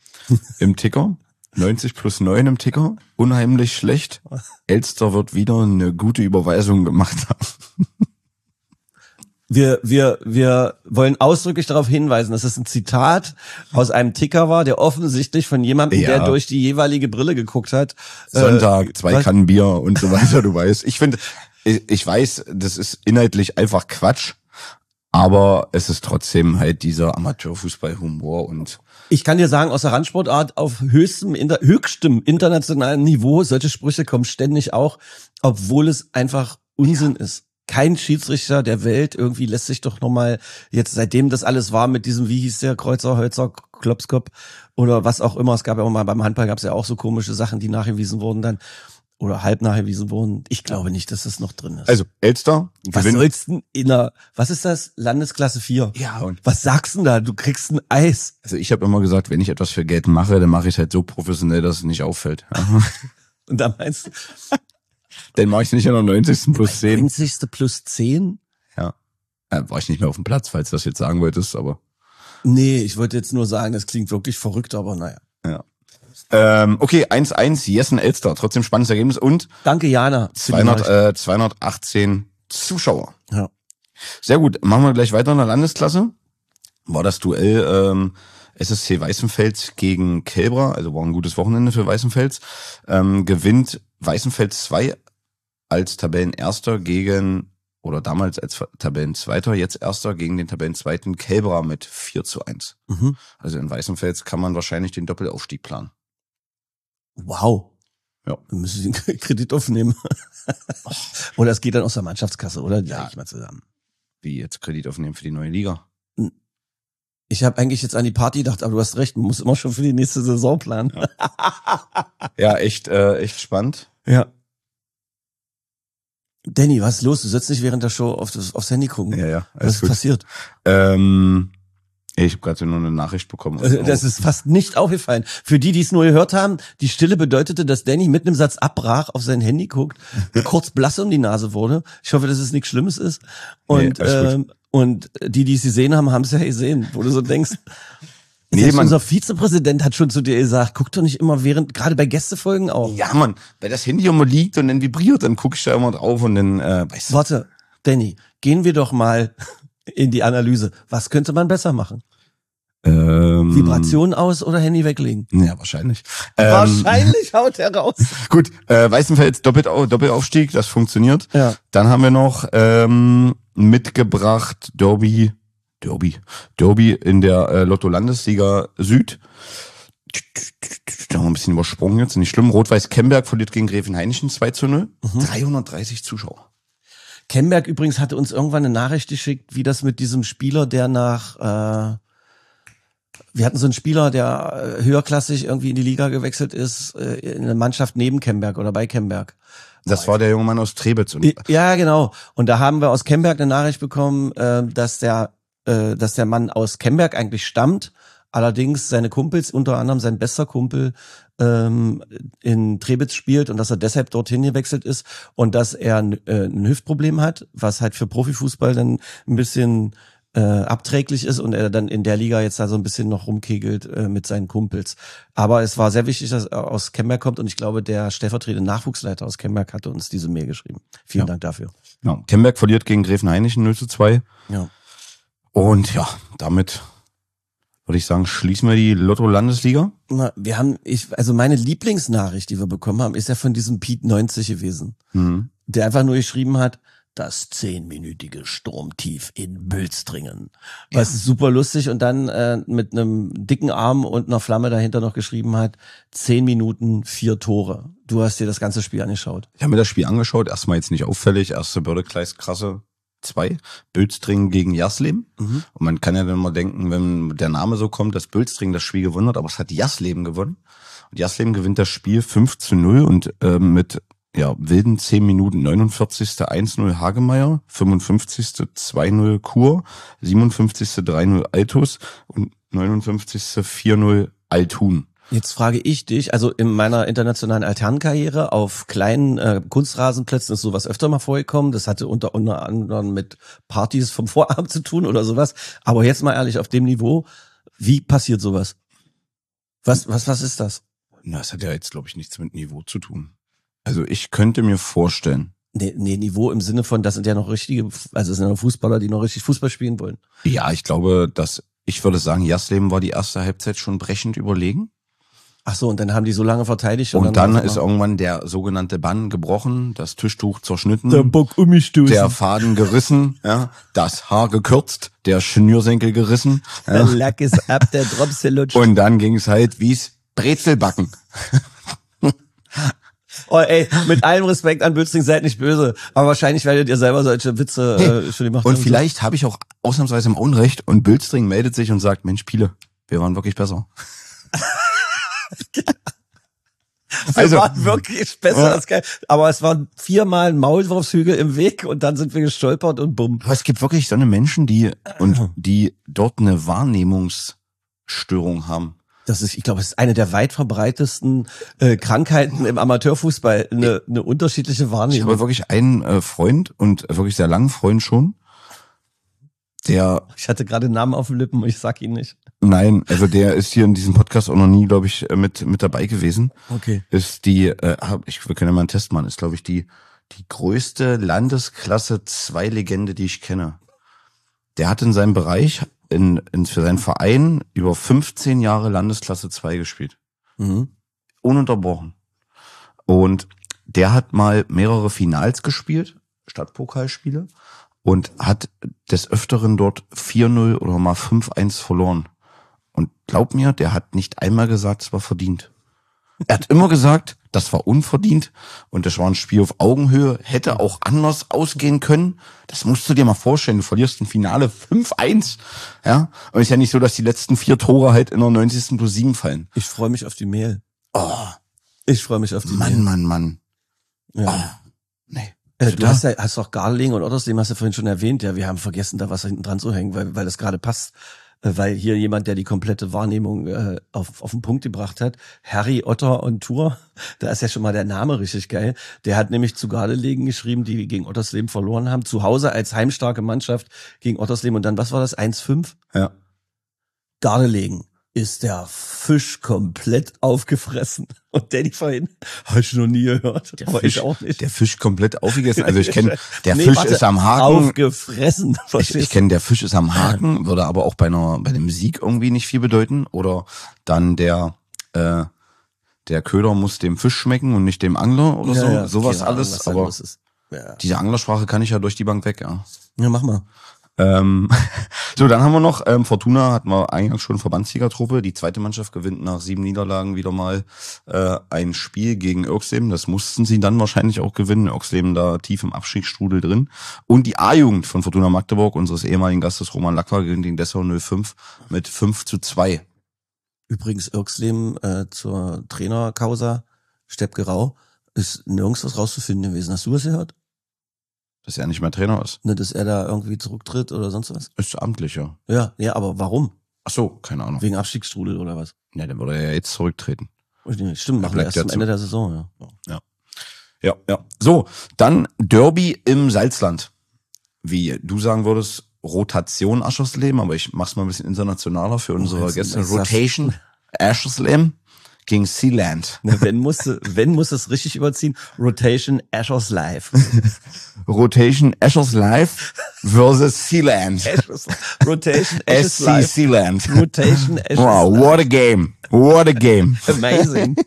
im Ticker. neunzig plus neun im Ticker. Unheimlich schlecht. Elster wird wieder eine gute Überweisung gemacht haben. Wir, wir, wir wollen ausdrücklich darauf hinweisen, dass es ein Zitat aus einem Ticker war, der offensichtlich von jemandem, Ja. der durch die jeweilige Brille geguckt hat. Sonntag, äh, zwei was- Kannen Bier und so weiter, du weißt. Ich finde, ich, ich weiß, das ist inhaltlich einfach Quatsch, aber es ist trotzdem halt dieser Amateurfußball-Humor und Ich kann dir sagen, aus der Randsportart auf höchstem, inter, höchstem internationalen Niveau, solche Sprüche kommen ständig auch, obwohl es einfach Unsinn ist. Kein Schiedsrichter der Welt irgendwie lässt sich doch nochmal, jetzt seitdem das alles war mit diesem, wie hieß der, Kreuzer, Hölzer, Klopskop oder was auch immer, es gab ja auch mal beim Handball gab es ja auch so komische Sachen, die nachgewiesen wurden dann oder halb nachgewiesen wurden. Ich glaube nicht, dass das noch drin ist. also Elster was gewinnt. sollst denn in der, was ist das? Landesklasse vier. Ja, und Was sagst du denn da? Du kriegst ein Eis. also ich habe immer gesagt, wenn ich etwas für Geld mache, dann mache ich es halt so professionell, dass es nicht auffällt. Ja. Und da meinst du, Dann mache ich es nicht in der neunzigsten plus zehn. neunzigste plus zehn? Ja. Äh, war ich nicht mehr auf dem Platz, falls du das jetzt sagen wolltest, aber. Nee, ich wollte jetzt nur sagen, das klingt wirklich verrückt, aber naja. Ja. Ähm, okay, eins eins, Jessen-Elster. Trotzdem spannendes Ergebnis und Danke, Jana. für die zweihundert, Nachricht. äh, zweihundertachtzehn Zuschauer. Ja. Sehr gut. Machen wir gleich weiter in der Landesklasse. War das Duell ähm, S S C Weißenfels gegen Kelbra, also war ein gutes Wochenende für Weißenfels. Ähm, gewinnt Weißenfels zwei als Tabellenerster gegen, oder damals als Tabellenzweiter, jetzt Erster gegen den Tabellenzweiten Kelbra mit vier zu eins. Mhm. Also in Weißenfels kann man wahrscheinlich den Doppelaufstieg planen. Wow. Ja. Wir müssen den Kredit aufnehmen. Oder es geht dann aus der Mannschaftskasse, oder? Die Ja. ja. Ich mal zusammen. Wie jetzt Kredit aufnehmen für die neue Liga. Ich habe eigentlich jetzt an die Party gedacht, aber du hast recht, man muss immer schon für die nächste Saison planen. Ja, echt, äh, echt spannend. Ja. Danny, was ist los? Du sollst nicht während der Show auf das, aufs Handy gucken. Ja, ja. Was ist gut. passiert? Ähm, ich habe gerade nur eine Nachricht bekommen. Also, das ist fast nicht aufgefallen. Für die, die es nur gehört haben, die Stille bedeutete, dass Danny mit einem Satz abbrach, auf sein Handy guckt, kurz blass um die Nase wurde. Ich hoffe, dass es nichts Schlimmes ist. Und, Nee, alles ähm, und die, die es gesehen haben, haben es ja gesehen, wo du so denkst. Nee, Selbst man- unser Vizepräsident hat schon zu dir gesagt, guck doch nicht immer während, gerade bei Gästefolgen auch. Ja, Mann, weil das Handy immer liegt und dann vibriert, dann gucke ich da immer drauf und dann, äh, weißt du, Warte, Danny, gehen wir doch mal in die Analyse. Was könnte man besser machen? ähm, Vibration aus oder Handy weglegen? Ja, wahrscheinlich. Ähm, Wahrscheinlich haut er raus. Gut, äh, Weißenfels Doppel Doppelaufstieg, das funktioniert. Ja. Dann haben wir noch ähm, mitgebracht Derby, Derby, Derby in der äh, Lotto-Landesliga Süd. Da haben wir ein bisschen übersprungen jetzt, nicht schlimm. Rot-Weiß Kemberg verliert gegen Gräfenhainichen zwei zu null. dreihundertdreißig Zuschauer. Kemberg übrigens hatte uns irgendwann eine Nachricht geschickt, wie das mit diesem Spieler, der nach, äh, wir hatten so einen Spieler, der äh, höherklassig irgendwie in die Liga gewechselt ist, äh, in eine Mannschaft neben Kemberg oder bei Kemberg. Das war der junge Mann aus Trebitz. Und Ja, genau. Und da haben wir aus Kemberg eine Nachricht bekommen, äh, dass der, äh, dass der Mann aus Kemberg eigentlich stammt. Allerdings seine Kumpels, unter anderem sein bester Kumpel, ähm, in Trebitz spielt und dass er deshalb dorthin gewechselt ist und dass er ein, äh, ein Hüftproblem hat, was halt für Profifußball dann ein bisschen äh, abträglich ist und er dann in der Liga jetzt da so ein bisschen noch rumkegelt äh, mit seinen Kumpels. Aber es war sehr wichtig, dass er aus Kemberg kommt und ich glaube, der stellvertretende Nachwuchsleiter aus Kemberg hatte uns diese Mail geschrieben. Vielen Ja. Dank dafür. ja, Kemberg verliert gegen Gräfenhainichen null zu zwei. Ja. Und ja, damit würde ich sagen, schließen wir die Lotto-Landesliga. Na, wir haben, ich, also meine Lieblingsnachricht, die wir bekommen haben, ist ja von diesem Pete neunzig gewesen, Mhm. der einfach nur geschrieben hat, das zehnminütige Sturmtief in Bülstringen. Was ist super lustig und dann äh, mit einem dicken Arm und einer Flamme dahinter noch geschrieben hat, zehn Minuten, vier Tore. Du hast dir das ganze Spiel angeschaut. Ich habe mir das Spiel angeschaut, erstmal jetzt nicht auffällig, erste Bördekreis krasse zwei, Bülstringen gegen Jasleben. Mhm. Und man kann ja dann mal denken, wenn der Name so kommt, dass Bülstringen das Spiel gewonnen hat, aber es hat Jasleben gewonnen. Und Jasleben gewinnt das Spiel fünf zu null und äh, mit ja wilden zehn Minuten, neunundvierzigste eins null Hagemeyer, fünfundfünfzigste zwei null Kur, siebenundfünfzigste drei null Altus und neunundfünfzigste vier null Altun. Jetzt frage ich dich, also in meiner internationalen Alternkarriere auf kleinen äh, Kunstrasenplätzen ist sowas öfter mal vorgekommen. Das hatte unter, unter anderem mit Partys vom Vorabend zu tun oder sowas. Aber jetzt mal ehrlich, auf dem Niveau, wie passiert sowas? Was, was, was ist das? Na, das hat ja jetzt, glaube ich, nichts mit Niveau zu tun. Also ich könnte mir vorstellen, Nee, nee, Niveau im Sinne von, das sind ja noch richtige, also es sind ja noch Fußballer, die noch richtig Fußball spielen wollen. ja, ich glaube, dass, ich würde sagen, Jasleben war die erste Halbzeit schon brechend überlegen. Ach so, und dann haben die so lange verteidigt. Und dann auf ist einmal- irgendwann der sogenannte Bann gebrochen, das Tischtuch zerschnitten, der Bock umgestoßen. der Faden gerissen, ja, das Haar gekürzt, der Schnürsenkel gerissen. Der Ja. Lack ist ab, der Drops lutscht. Und dann ging es halt wie's Brezelbacken. Oh, ey, mit allem Respekt an Bülstring, seid nicht böse. Aber wahrscheinlich werdet ihr selber solche Witze äh, schon gemacht Und haben. vielleicht habe ich auch ausnahmsweise im Unrecht und Bülstring meldet sich und sagt, Mensch, Piele, wir waren wirklich besser. Wir Also- waren wirklich besser Ja. als geil. Aber es waren viermal ein Maulwurfshügel im Weg und dann sind wir gestolpert und bumm. Aber es gibt wirklich so eine Menschen, die und die dort eine Wahrnehmungsstörung haben. Das ist, ich glaube, es ist eine der weit verbreitesten äh, Krankheiten im Amateurfußball. Eine, eine unterschiedliche Ich Wahrnehmung. habe wirklich einen äh, Freund und wirklich sehr langen Freund schon, der, Ich hatte gerade einen Namen auf den Lippen und ich sag ihn nicht. nein, also der ist hier in diesem Podcast auch noch nie, glaube ich, äh, mit mit dabei gewesen. Okay. Ist die, äh, hab- ich wir können ja mal einen Test machen, ist glaube ich die die größte Landesklasse zwei Legende, die ich kenne. Der hat in seinem Bereich in, in für seinen Verein über fünfzehn Jahre Landesklasse zwei gespielt. Mhm. Ununterbrochen. Und der hat mal mehrere Finals gespielt, Stadtpokalspiele, und hat des Öfteren dort vier null oder mal fünf eins verloren. Und glaub mir, der hat nicht einmal gesagt, es war verdient. Er hat immer gesagt, das war unverdient und das war ein Spiel auf Augenhöhe, hätte auch anders ausgehen können. Das musst du dir mal vorstellen, du verlierst ein Finale fünf eins. Ja? Und ist ja nicht so, dass die letzten vier Tore halt in der neunzigsten plus sieben fallen. Ich freue mich auf die Mail. Oh, Ich freue mich auf die Mann, Mail. Mann, Mann. Ja. Ah, nee. Äh, du hast ja hast doch Garling und Ottersleben hast du vorhin schon erwähnt. Ja, wir haben vergessen, da was hinten dran zu hängen, weil, weil das gerade passt. Äh, weil hier jemand, der die komplette Wahrnehmung äh, auf, auf den Punkt gebracht hat, Harry Otter on Tour, da ist ja schon mal der Name richtig geil. Der hat nämlich zu Gardelegen geschrieben, die gegen Ottersleben verloren haben. Zu Hause als heimstarke Mannschaft gegen Ottersleben. Und dann, was war das? eins fünf? Ja. Gardelegen ist der Fisch komplett aufgefressen. Und Danny vorhin, habe ich noch nie gehört. Der aber Fisch, ich auch nicht. der Fisch komplett aufgegessen. Also ich kenne, der Nee, Fisch warte, ist am Haken. Aufgefressen. Ich, ich kenne, der Fisch ist am Haken, würde aber auch bei einer, bei einem Sieg irgendwie nicht viel bedeuten. Oder dann der, äh, der Köder muss dem Fisch schmecken und nicht dem Angler oder Ja, so. ja, Sowas keine Ahnung, alles. was da Aber los ist. Ja. diese Anglersprache kann ich ja durch die Bank weg, ja. Ja, mach mal. Ähm, so, dann haben wir noch, ähm, Fortuna hatten wir eingangs schon Verbandssiegertruppe. Die zweite Mannschaft gewinnt nach sieben Niederlagen wieder mal äh, ein Spiel gegen Oerxleben. Das mussten sie dann wahrscheinlich auch gewinnen. Oerxleben da tief im Abstiegsstrudel drin. Und die A-Jugend von Fortuna Magdeburg, unseres ehemaligen Gastes Roman Lacqua, gewinnt gegen Dessau null fünf mit fünf zu zwei. Übrigens, Oerxleben äh, zur Trainercausa, Stepp Gerau, ist nirgends was rauszufinden gewesen. Hast du was gehört? Dass er nicht mehr Trainer ist. Ne, dass er da irgendwie zurücktritt oder sonst was? Ist amtlich, ja. Ja, ja, aber warum? Ach so, keine Ahnung. Wegen Abstiegsstrudel oder was? Ja, dann würde er ja jetzt zurücktreten. Stimmt, machen wir bleibt erst ja am zu. Ende der Saison, ja. Ja. Ja, ja. So, dann Derby im Salzland. Wie du sagen würdest, Rotation Aschersleben, aber ich mach's mal ein bisschen internationaler für unsere jetzt- Gäste. jetzt- Rotation Aschersleben gegen Sealand. Na, wenn musste, wenn muss es richtig überziehen. Rotation Ashers Live. Rotation Ashers Live versus Sealand. Rotation S Ashers C Live. Sealand. Rotation Ashers Wow, Live. what a game. What a game. Amazing.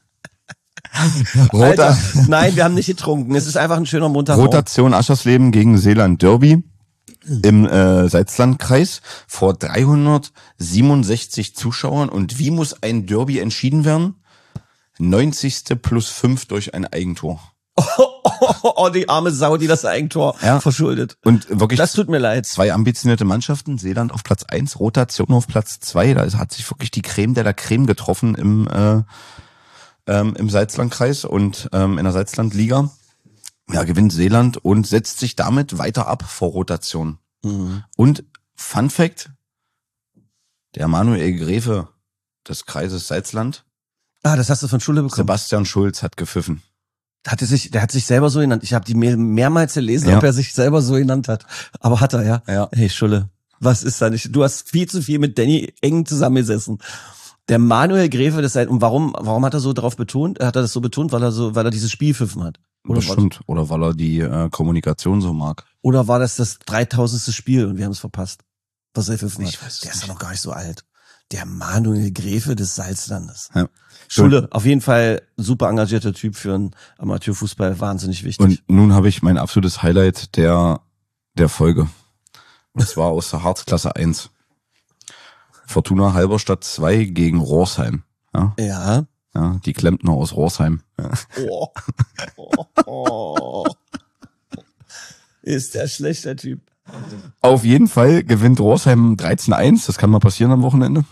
Rota Alter, nein, wir haben nicht getrunken. Es ist einfach ein schöner Montagmorgen. Rotation Aschersleben gegen Seeland Derby im äh, Salzlandkreis vor dreihundertsiebenundsechzig Zuschauern. Und wie muss ein Derby entschieden werden? neunzigste plus fünf durch ein Eigentor. Oh, die arme Sau, die das Eigentor Ja. verschuldet. Und wirklich Das tut mir leid. zwei ambitionierte Mannschaften. Seeland auf Platz eins, Rotation auf Platz zwei. Da ist- hat sich wirklich die Creme der der Creme getroffen im äh, ähm, im Salzlandkreis und ähm, in der Salzlandliga. Ja, gewinnt Seeland und setzt sich damit weiter ab vor Rotation. Mhm. Und Fun Fact, der Manuel Gräfe des Kreises Salzland, Ah, das hast du von Schule bekommen. Sebastian Schulz, hat gepfiffen. Hat er sich, der hat sich selber so genannt. Ich habe die mehr, mehrmals gelesen, Ja. ob er sich selber so genannt hat. Aber hat er, ja. Ja. Hey, Schulle, was ist da nicht? Du hast viel zu viel mit Danny eng zusammengesessen. Der Manuel Gräfe, das sei, und warum, warum hat er so darauf betont? Hat er das so betont, weil er so, weil er dieses Spiel pfiffen hat? Oder war, Bestimmt. Oder weil er die äh, Kommunikation so mag. oder war das das dreitausendste Spiel und wir haben es verpasst? Was er pfiffen hat? Ich weiß es Der ist nicht. ja noch gar nicht so alt. Der Manuel Gräfe des Salzlandes. Ja. Schule, auf jeden Fall super engagierter Typ für einen Amateurfußball, wahnsinnig wichtig. Und nun habe ich mein absolutes Highlight der, der Folge. Und zwar aus der Harzklasse eins. Fortuna Halberstadt zwei gegen Rorsheim. Ja, ja. ja, die Klempner aus Rorsheim. Ja. Oh. Oh. Oh. Ist der schlechter Typ. Auf jeden Fall gewinnt Rorsheim dreizehn eins. Das kann mal passieren am Wochenende.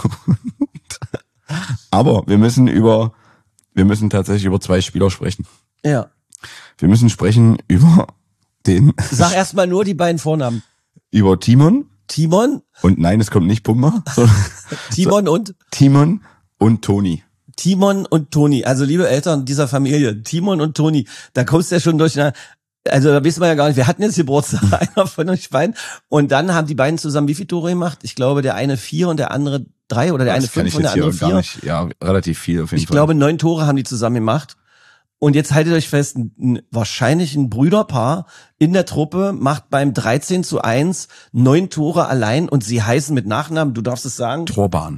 Aber wir müssen über, wir müssen tatsächlich über zwei Spieler sprechen. Ja. Wir müssen sprechen über den, Sag erstmal nur die beiden Vornamen. über Timon. Timon, Und nein, es kommt nicht Pumba, sondern Timon und Timon und Toni. Timon und Toni. Also liebe Eltern dieser Familie, Timon und Toni, da kommst du ja schon durch eine, also da wissen wir ja gar nicht, wir hatten jetzt Geburtstag, einer von euch beiden. Und dann haben die beiden zusammen wie viele Tore gemacht? Ich glaube, der eine vier und der andere drei oder der eine Das kann fünf ich und der jetzt hier andere gar vier. nicht. Ja, relativ viel auf jeden Ich Fall. glaube, neun Tore haben die zusammen gemacht. Und jetzt haltet euch fest, ein, ein, wahrscheinlich ein Brüderpaar in der Truppe macht beim dreizehn zu eins neun Tore allein und sie heißen mit Nachnamen, du darfst es sagen, Torban.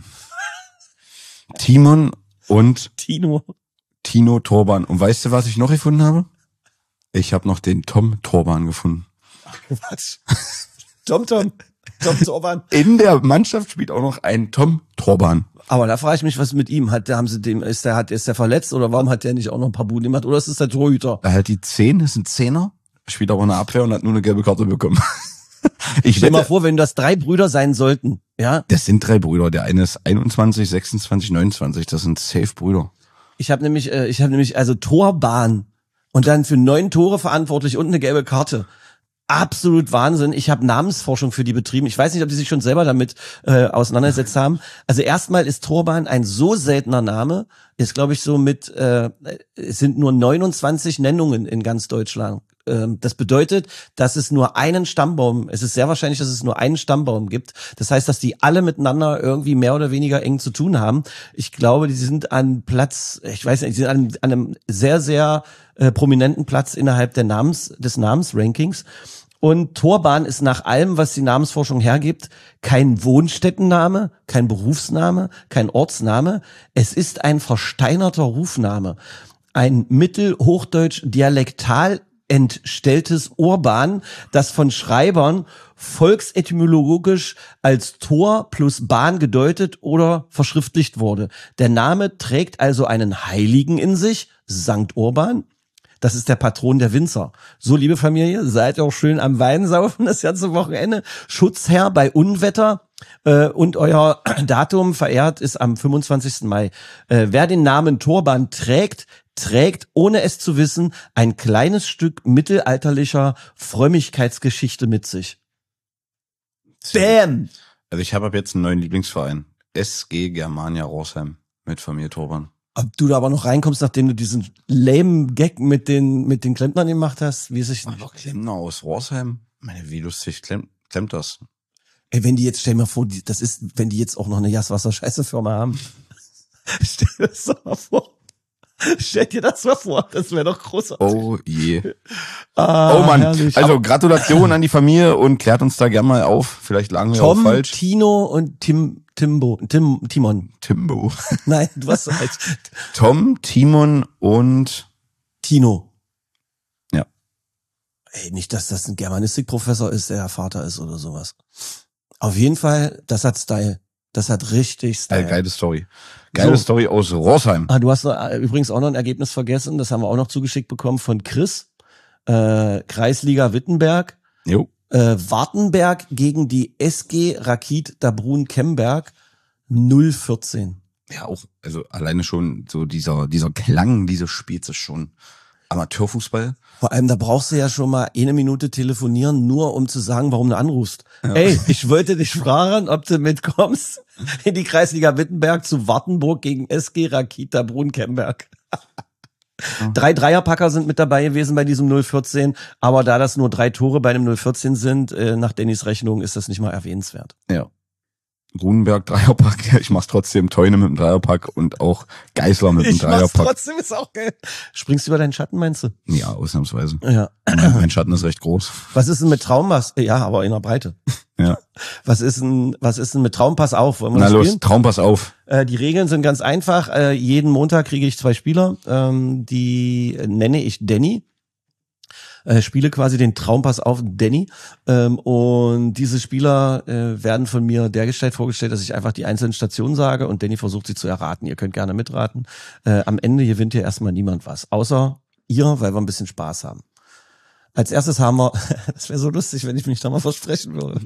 Timon und Tino. Tino Torban. Und weißt du, was ich noch gefunden habe? Ich habe noch den Tom Torban gefunden. Was? Tom Tom. Tom Torban. In der Mannschaft spielt auch noch ein Tom Torban. Aber da frage ich mich, was mit ihm hat. Der haben sie dem, ist der, hat, ist der verletzt oder warum hat der nicht auch noch ein paar Buden gemacht? Oder ist es der Torhüter? Er hat die zehn, ist ein Zehner, spielt aber in der Abwehr und hat nur eine gelbe Karte bekommen. Ich Stell dir mal wette, vor, wenn das drei Brüder sein sollten, ja. das sind drei Brüder. Der eine ist einundzwanzig, sechsundzwanzig, neunundzwanzig. Das sind safe Brüder. Ich habe nämlich, äh, ich habe nämlich, also Torban und dann für neun Tore verantwortlich und eine gelbe Karte. Absolut Wahnsinn. Ich habe Namensforschung für die betrieben. Ich weiß nicht, ob die sich schon selber damit äh, auseinandergesetzt haben. Also erstmal ist Thorban ein so seltener Name, ist glaube ich so mit, äh, es sind nur neunundzwanzig Nennungen in ganz Deutschland. Ähm, das bedeutet, dass es nur einen Stammbaum, es ist sehr wahrscheinlich, dass es nur einen Stammbaum gibt. Das heißt, dass die alle miteinander irgendwie mehr oder weniger eng zu tun haben. Ich glaube, die sind an Platz, ich weiß nicht, die sind an, an einem sehr, sehr äh, prominenten Platz innerhalb der Namens, des Namensrankings. Und Thorban ist nach allem, was die Namensforschung hergibt, kein Wohnstättenname, kein Berufsname, kein Ortsname. Es ist ein versteinerter Rufname. Ein mittelhochdeutsch dialektal entstelltes Urban, das von Schreibern volksetymologisch als Tor plus Bahn gedeutet oder verschriftlicht wurde. Der Name trägt also einen Heiligen in sich, Sankt Urban. Das ist der Patron der Winzer. So, liebe Familie, seid auch schön am Wein saufen das ganze Wochenende. Schutzherr bei Unwetter äh, und euer Datum verehrt ist am fünfundzwanzigsten Mai. Äh, wer den Namen Thorban trägt, trägt, ohne es zu wissen, ein kleines Stück mittelalterlicher Frömmigkeitsgeschichte mit sich. Bam! Also ich habe ab jetzt einen neuen Lieblingsverein. S G Germania Rorsheim mit Familie Thorban. Ob du da aber noch reinkommst, nachdem du diesen lame Gag mit den mit den Klempnern gemacht hast, wie es sich... Aber Klempner aus Rorsheim? Meine, wie lustig klemmt, klemmt das? Ey, wenn die jetzt, stell dir mal vor, die, das ist, wenn die jetzt auch noch eine Jaswasser-Scheiße-Firma haben. Stell dir das doch mal vor. Stell dir das mal vor, das wäre doch großartig. Oh je. Ah, oh Mann, herrlich. also Gratulation an die Familie und klärt uns da gerne mal auf. Vielleicht lagen wir Tom, auch falsch. Tino und Tim, Timbo, Tim, Timon. Timbo. Nein, du hast halt Tom, Timon und Tino. Ja. Ey, nicht, dass das ein Germanistikprofessor ist, der Vater ist oder sowas. Auf jeden Fall, das hat Style. Das hat richtig Style. Äh, geile Story. Geile So. Story aus Rorsheim. Ah, du hast noch, äh, übrigens auch noch ein Ergebnis vergessen. Das haben wir auch noch zugeschickt bekommen von Chris. Äh, Kreisliga Wittenberg. Jo. Äh, Wartenberg gegen die S G Rakit Dabrun-Kemberg null vierzehn. Ja, auch, also alleine schon so dieser, dieser Klang dieses Spiels ist schon Amateurfußball. Vor allem, da brauchst du ja schon mal eine Minute telefonieren, nur um zu sagen, warum du anrufst. Ja. Ey, ich wollte dich fragen, ob du mitkommst in die Kreisliga Wittenberg zu Wartenburg gegen S G Rakita Brunn-Kemberg. Ja. Drei Dreierpacker sind mit dabei gewesen bei diesem null vierzehn, aber da das nur drei Tore bei einem null vierzehn sind, äh, nach Dannys Rechnung ist das nicht mal erwähnenswert. Ja. Grunenberg Dreierpack, ich mach's trotzdem, Teune mit dem Dreierpack und auch Geißler mit dem ich Dreierpack. Ich mach's trotzdem, ist auch geil. Springst du über deinen Schatten, meinst du? Ja, ausnahmsweise. Ja. Mein Schatten ist recht groß. Was ist denn mit Traumpass? Ja, aber in der Breite. Ja. Was ist denn, was ist denn mit Traumpass auf? Wollen wir Na das los, spielen? Traumpass auf. Äh, die Regeln sind ganz einfach. Äh, jeden Montag kriege ich zwei Spieler. Ähm, die nenne ich Danny. Äh, spiele quasi den Traumpass auf Danny. Ähm, und diese Spieler äh, werden von mir dergestalt vorgestellt, dass ich einfach die einzelnen Stationen sage und Danny versucht sie zu erraten. Ihr könnt gerne mitraten. Äh, am Ende gewinnt hier erstmal niemand was. Außer ihr, weil wir ein bisschen Spaß haben. Als erstes haben wir, das wäre so lustig, wenn ich mich da mal versprechen würde.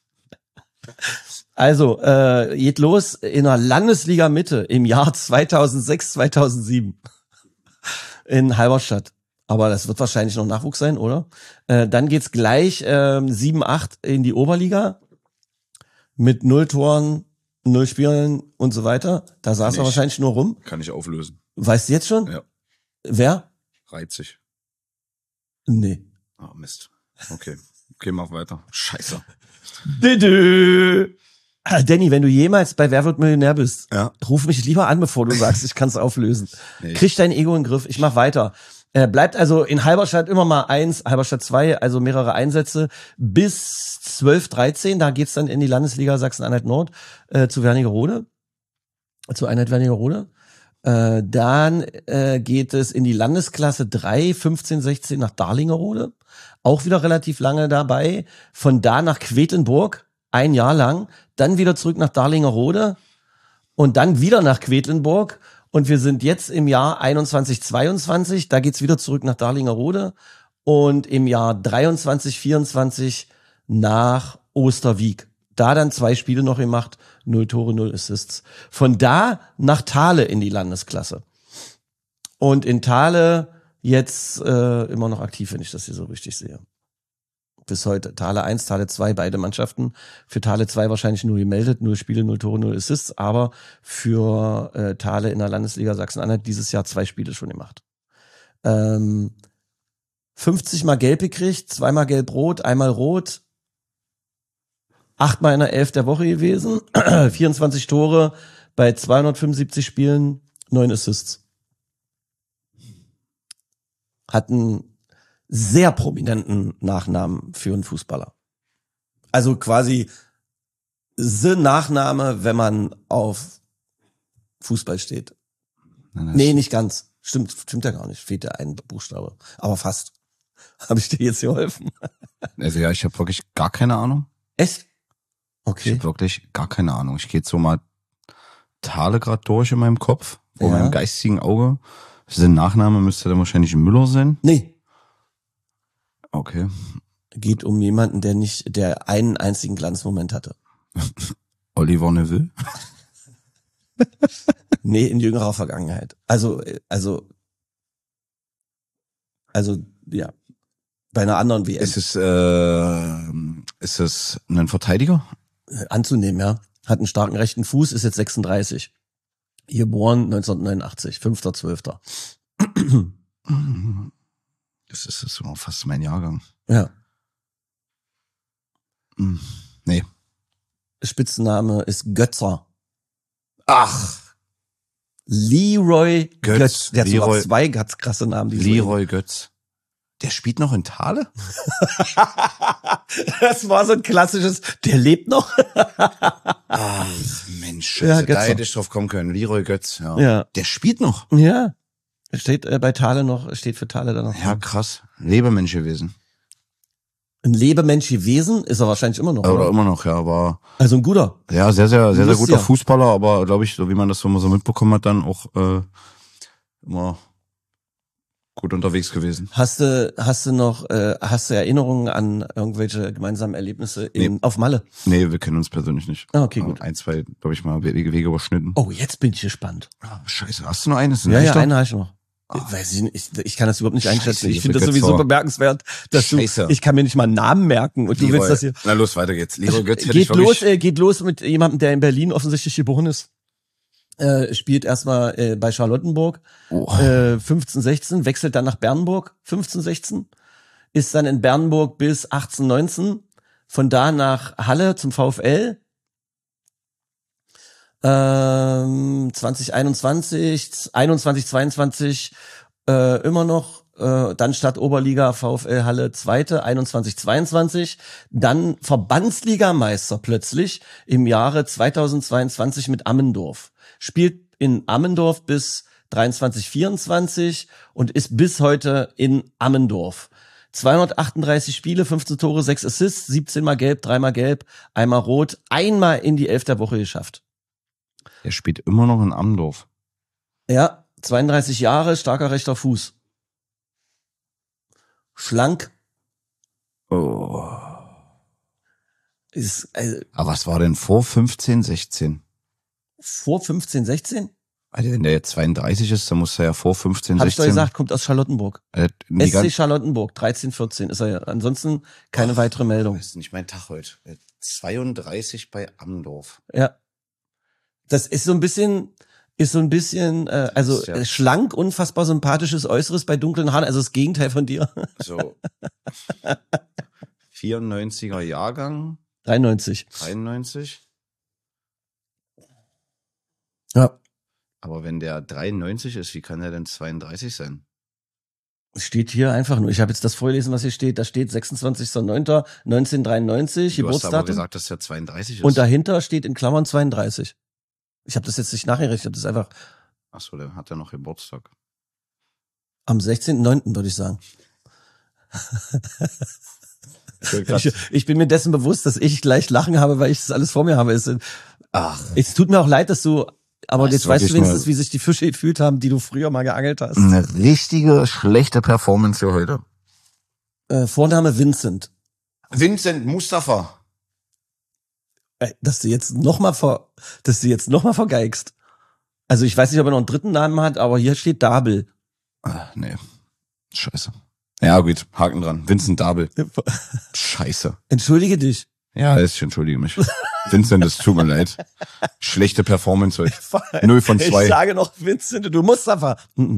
Also, äh, geht los in der Landesliga Mitte im Jahr zweitausendsechs, zweitausendsieben in Halberstadt. Aber das wird wahrscheinlich noch Nachwuchs sein, oder? Äh, dann geht's gleich ähm, sieben, acht in die Oberliga mit null Toren, null Spielen und so weiter. Da saß er wahrscheinlich nur rum. Kann ich auflösen. Weißt du jetzt schon? Ja. Wer? Reizig. Nee. Ah, Mist. Okay. Okay, mach weiter. Scheiße. Didü. Ah, Danny, wenn du jemals bei Wer wird Millionär bist, Ja. ruf mich lieber an, bevor du sagst, ich kann es auflösen. Nee. Krieg dein Ego in den Griff, ich mach weiter. Äh, bleibt also in Halberstadt immer mal eins, Halberstadt zwei, also mehrere Einsätze bis zwölf, dreizehn, da geht's dann in die Landesliga Sachsen-Anhalt Nord äh, zu Wernigerode, zu Einheit Wernigerode. Äh, dann äh, geht es in die Landesklasse drei, fünfzehn, sechzehn nach Darlingerode, auch wieder relativ lange dabei. Von da nach Quedlinburg, ein Jahr lang, dann wieder zurück nach Darlingerode und dann wieder nach Quedlinburg. Und wir sind jetzt im Jahr einundzwanzig, zweiundzwanzig, da geht's wieder zurück nach Darlingerode und im Jahr dreiundzwanzig, vierundzwanzig nach Osterwiek. Da dann zwei Spiele noch gemacht, null Tore, null Assists. Von da nach Thale in die Landesklasse. Und in Thale jetzt äh, immer noch aktiv, wenn ich das hier so richtig sehe. Bis heute. Thale eins, Thale zwei, beide Mannschaften. Für Thale zwei wahrscheinlich nur gemeldet, null Spiele, null Tore, null Assists, aber für äh, Thale in der Landesliga Sachsen-Anhalt dieses Jahr zwei Spiele schon gemacht. Ähm, fünfzig Mal gelb gekriegt, zweimal gelb-rot, einmal rot, achtmal in der Elf der Woche gewesen, vierundzwanzig Tore bei zweihundertfünfundsiebzig Spielen, neun Assists. Hat einen sehr prominenten Nachnamen für einen Fußballer. Also quasi the Nachname, wenn man auf Fußball steht. Nein, Nee, nicht ganz. Stimmt, stimmt ja gar nicht. Fehlt ja ein Buchstabe. Aber fast. Habe ich dir jetzt geholfen? Also ja, ich habe wirklich gar keine Ahnung. Echt? Ich Okay. habe wirklich gar keine Ahnung. Ich gehe jetzt so mal Thale gerade durch in meinem Kopf, vor Ja. meinem geistigen Auge. Sein Nachname müsste dann wahrscheinlich Müller sein. Nee. Okay. Geht um jemanden, der nicht, der einen einzigen Glanzmoment hatte. Oliver Neville. Nee, in jüngerer Vergangenheit. Also, äh, also, also, ja. Bei einer anderen W M. Ist es, äh, ist es ein Verteidiger? Anzunehmen, ja. Hat einen starken rechten Fuß, ist jetzt sechsunddreißig. Geboren neunzehnhundertneunundachtzig, fünfter zwölfter Das ist so fast mein Jahrgang. Ja. Hm. Nee. Spitzname ist Götzer. Ach, Leroy Götz. Götz. Der hat sogar Leroy- zwei ganz krasse Namen. Die so- Leroy Götz. Der spielt noch in Thale? Das war so ein klassisches, der lebt noch. Ach, Mensch, Ja, Scheiße, da Götzer. hätte ich drauf kommen können. Leroy Götz, ja. Ja. Der spielt noch. Ja. Steht äh, bei Thale noch, steht für Thale da noch. Ja, krass. Lebemensch gewesen. Ein Lebemensch gewesen, ist er wahrscheinlich immer noch. Oder Oder? immer noch, ja, war, Also ein guter. ja, sehr, sehr, sehr, sehr guter Lustiger. Fußballer, aber glaube ich, so wie man das so immer so mitbekommen hat, dann auch, äh, immer gut unterwegs gewesen. Hast du, hast du noch, äh, hast du Erinnerungen an irgendwelche gemeinsamen Erlebnisse in, Nee. auf Malle? Nee, wir kennen uns persönlich nicht. Ah, okay, Aber gut. Ein, zwei, glaube ich mal, Wege, Wege überschnitten. Oh, jetzt bin ich gespannt. Ah, Scheiße, hast du noch eines? Ja, ja, Echter? eine habe ich noch. Weiß ich nicht, ich, ich kann das überhaupt nicht Scheiße, einschätzen. Ich hier finde das für sowieso Götzer. bemerkenswert, dass Scheiße. du, ich kann mir nicht mal einen Namen merken und du Leroy. willst das hier. Na los, weiter geht's. Leroy Götz hätte ich Geht los, wirklich... äh, geht los mit jemandem, der in Berlin offensichtlich geboren ist. Äh, spielt erstmal äh, bei Charlottenburg, Oh. äh, fünfzehn sechzehn, wechselt dann nach Bernburg, fünfzehn sechzehn, ist dann in Bernburg bis achtzehn neunzehn, von da nach Halle zum VfL, ähm, zwanzig einundzwanzig, einundzwanzig zweiundzwanzig äh, immer noch, äh, dann Stadt Oberliga VfL Halle zweite, einundzwanzig zweiundzwanzig, dann Verbandsligameister plötzlich im Jahre zweitausendzweiundzwanzig mit Ammendorf. Spielt in Ammendorf bis dreiundzwanzig vierundzwanzig und ist bis heute in Ammendorf. zweihundertachtunddreißig Spiele, fünfzehn Tore, sechs Assists, siebzehn mal gelb, dreimal gelb, einmal rot, einmal in die Elf der Woche geschafft. Der spielt immer noch in Ammendorf. Ja, zweiunddreißig Jahre, starker rechter Fuß. Schlank. Oh. Ist also, Aber was war denn vor fünfzehn, sechzehn? vor fünfzehn, sechzehn? Also wenn der jetzt zweiunddreißig ist, dann muss er ja vor fünfzehn, Hab ich doch sechzehn... gesagt, kommt aus Charlottenburg. Äh, die S C gan- Charlottenburg, dreizehn vierzehn ist er ja. Ansonsten keine weitere Meldung. Das ist nicht mein Tag heute. Äh, zweiunddreißig bei Ammendorf. Ja. Das ist so ein bisschen, ist so ein bisschen, äh, also ist ja- äh, schlank, unfassbar sympathisches Äußeres bei dunklen Haaren, also das Gegenteil von dir. So. vierundneunziger Jahrgang, dreiundneunzig. dreiundneunzig. Ja. Aber wenn der dreiundneunzig ist, wie kann der denn zweiunddreißig sein? Steht hier einfach nur, ich habe jetzt das vorgelesen, was hier steht, da steht sechsundzwanzigster neunter neunzehnhundertdreiundneunzig, Du hast aber Geburtsdatum. gesagt, dass der zweiunddreißig ist. Und dahinter steht in Klammern zweiunddreißig. Ich habe das jetzt nicht nachgerechnet, ich habe das einfach Ach so, der hat ja noch Geburtstag. am sechzehnten neunten würde ich sagen. Ich, ich bin mir dessen bewusst, dass ich gleich Lachen habe, weil ich das alles vor mir habe. Es, Ach, es tut mir auch leid, dass du, aber Das jetzt ist weißt du wirklich wenigstens, eine- wie sich die Fische gefühlt haben, die du früher mal geangelt hast. eine richtige schlechte Performance für heute. Äh, Vorname Vincent. Vincent Mustafa. Ey, dass du jetzt nochmal ver, dass du jetzt noch mal vergeigst. Also ich weiß nicht, ob er noch einen dritten Namen hat, aber hier steht Dabel. Ah, nee. Scheiße. Ja gut, Haken dran. Vincent Dabel. Scheiße. Entschuldige dich. Ja, ich entschuldige mich. Vincent, es tut mir leid. Schlechte Performance heute. Null von zwei. Ich sage noch Vincent, du Mustafa.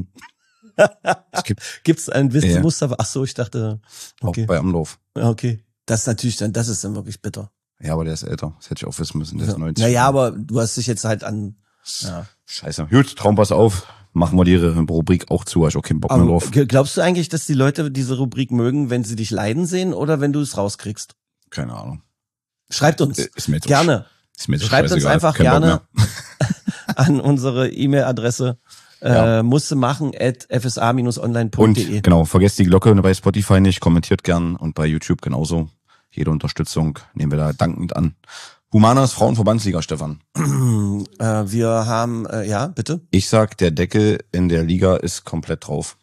Es gibt Gibt's einen Vincent Ja. Mustafa? Ach so, ich dachte, okay. auch bei Amdorf. Ja, okay. Das ist natürlich dann, das ist dann wirklich bitter. Ja, aber der ist älter. Das hätte ich auch wissen müssen. Der ist neunzig. Naja, aber du hast dich jetzt halt an, ja. Scheiße. Gut, Traum, pass auf. Machen wir die Rubrik auch zu. Hab ich auch keinen Bock mehr Aber drauf. g- glaubst du eigentlich, dass die Leute diese Rubrik mögen, wenn sie dich leiden sehen oder wenn du es rauskriegst? Keine Ahnung. Schreibt uns. Ist mir jetzt Gerne. Ist mir jetzt Schreibt uns scheißegal. einfach Kein Bock gerne mehr. an unsere E-Mail-Adresse Ja. äh, musste machen at f s a dash online punkt Und de. genau, vergesst die Glocke bei Spotify nicht, kommentiert gern und bei YouTube genauso. Jede Unterstützung nehmen wir da dankend an. Humanas Frauenverbandsliga, Stefan. Äh, wir haben, äh, ja, bitte. Ich sag, der Deckel in der Liga ist komplett drauf.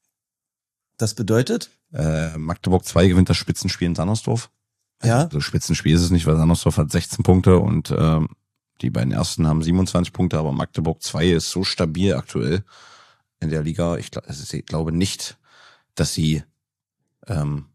Das bedeutet, Äh, Magdeburg zwei gewinnt das Spitzenspiel in Sandersdorf. ja, Also Spitzenspiel ist es nicht, weil Sandersdorf hat sechzehn Punkte und ähm, die beiden ersten haben siebenundzwanzig Punkte, aber Magdeburg zwei ist so stabil aktuell in der Liga. Ich, glaub, also ich glaube nicht, dass sie ähm,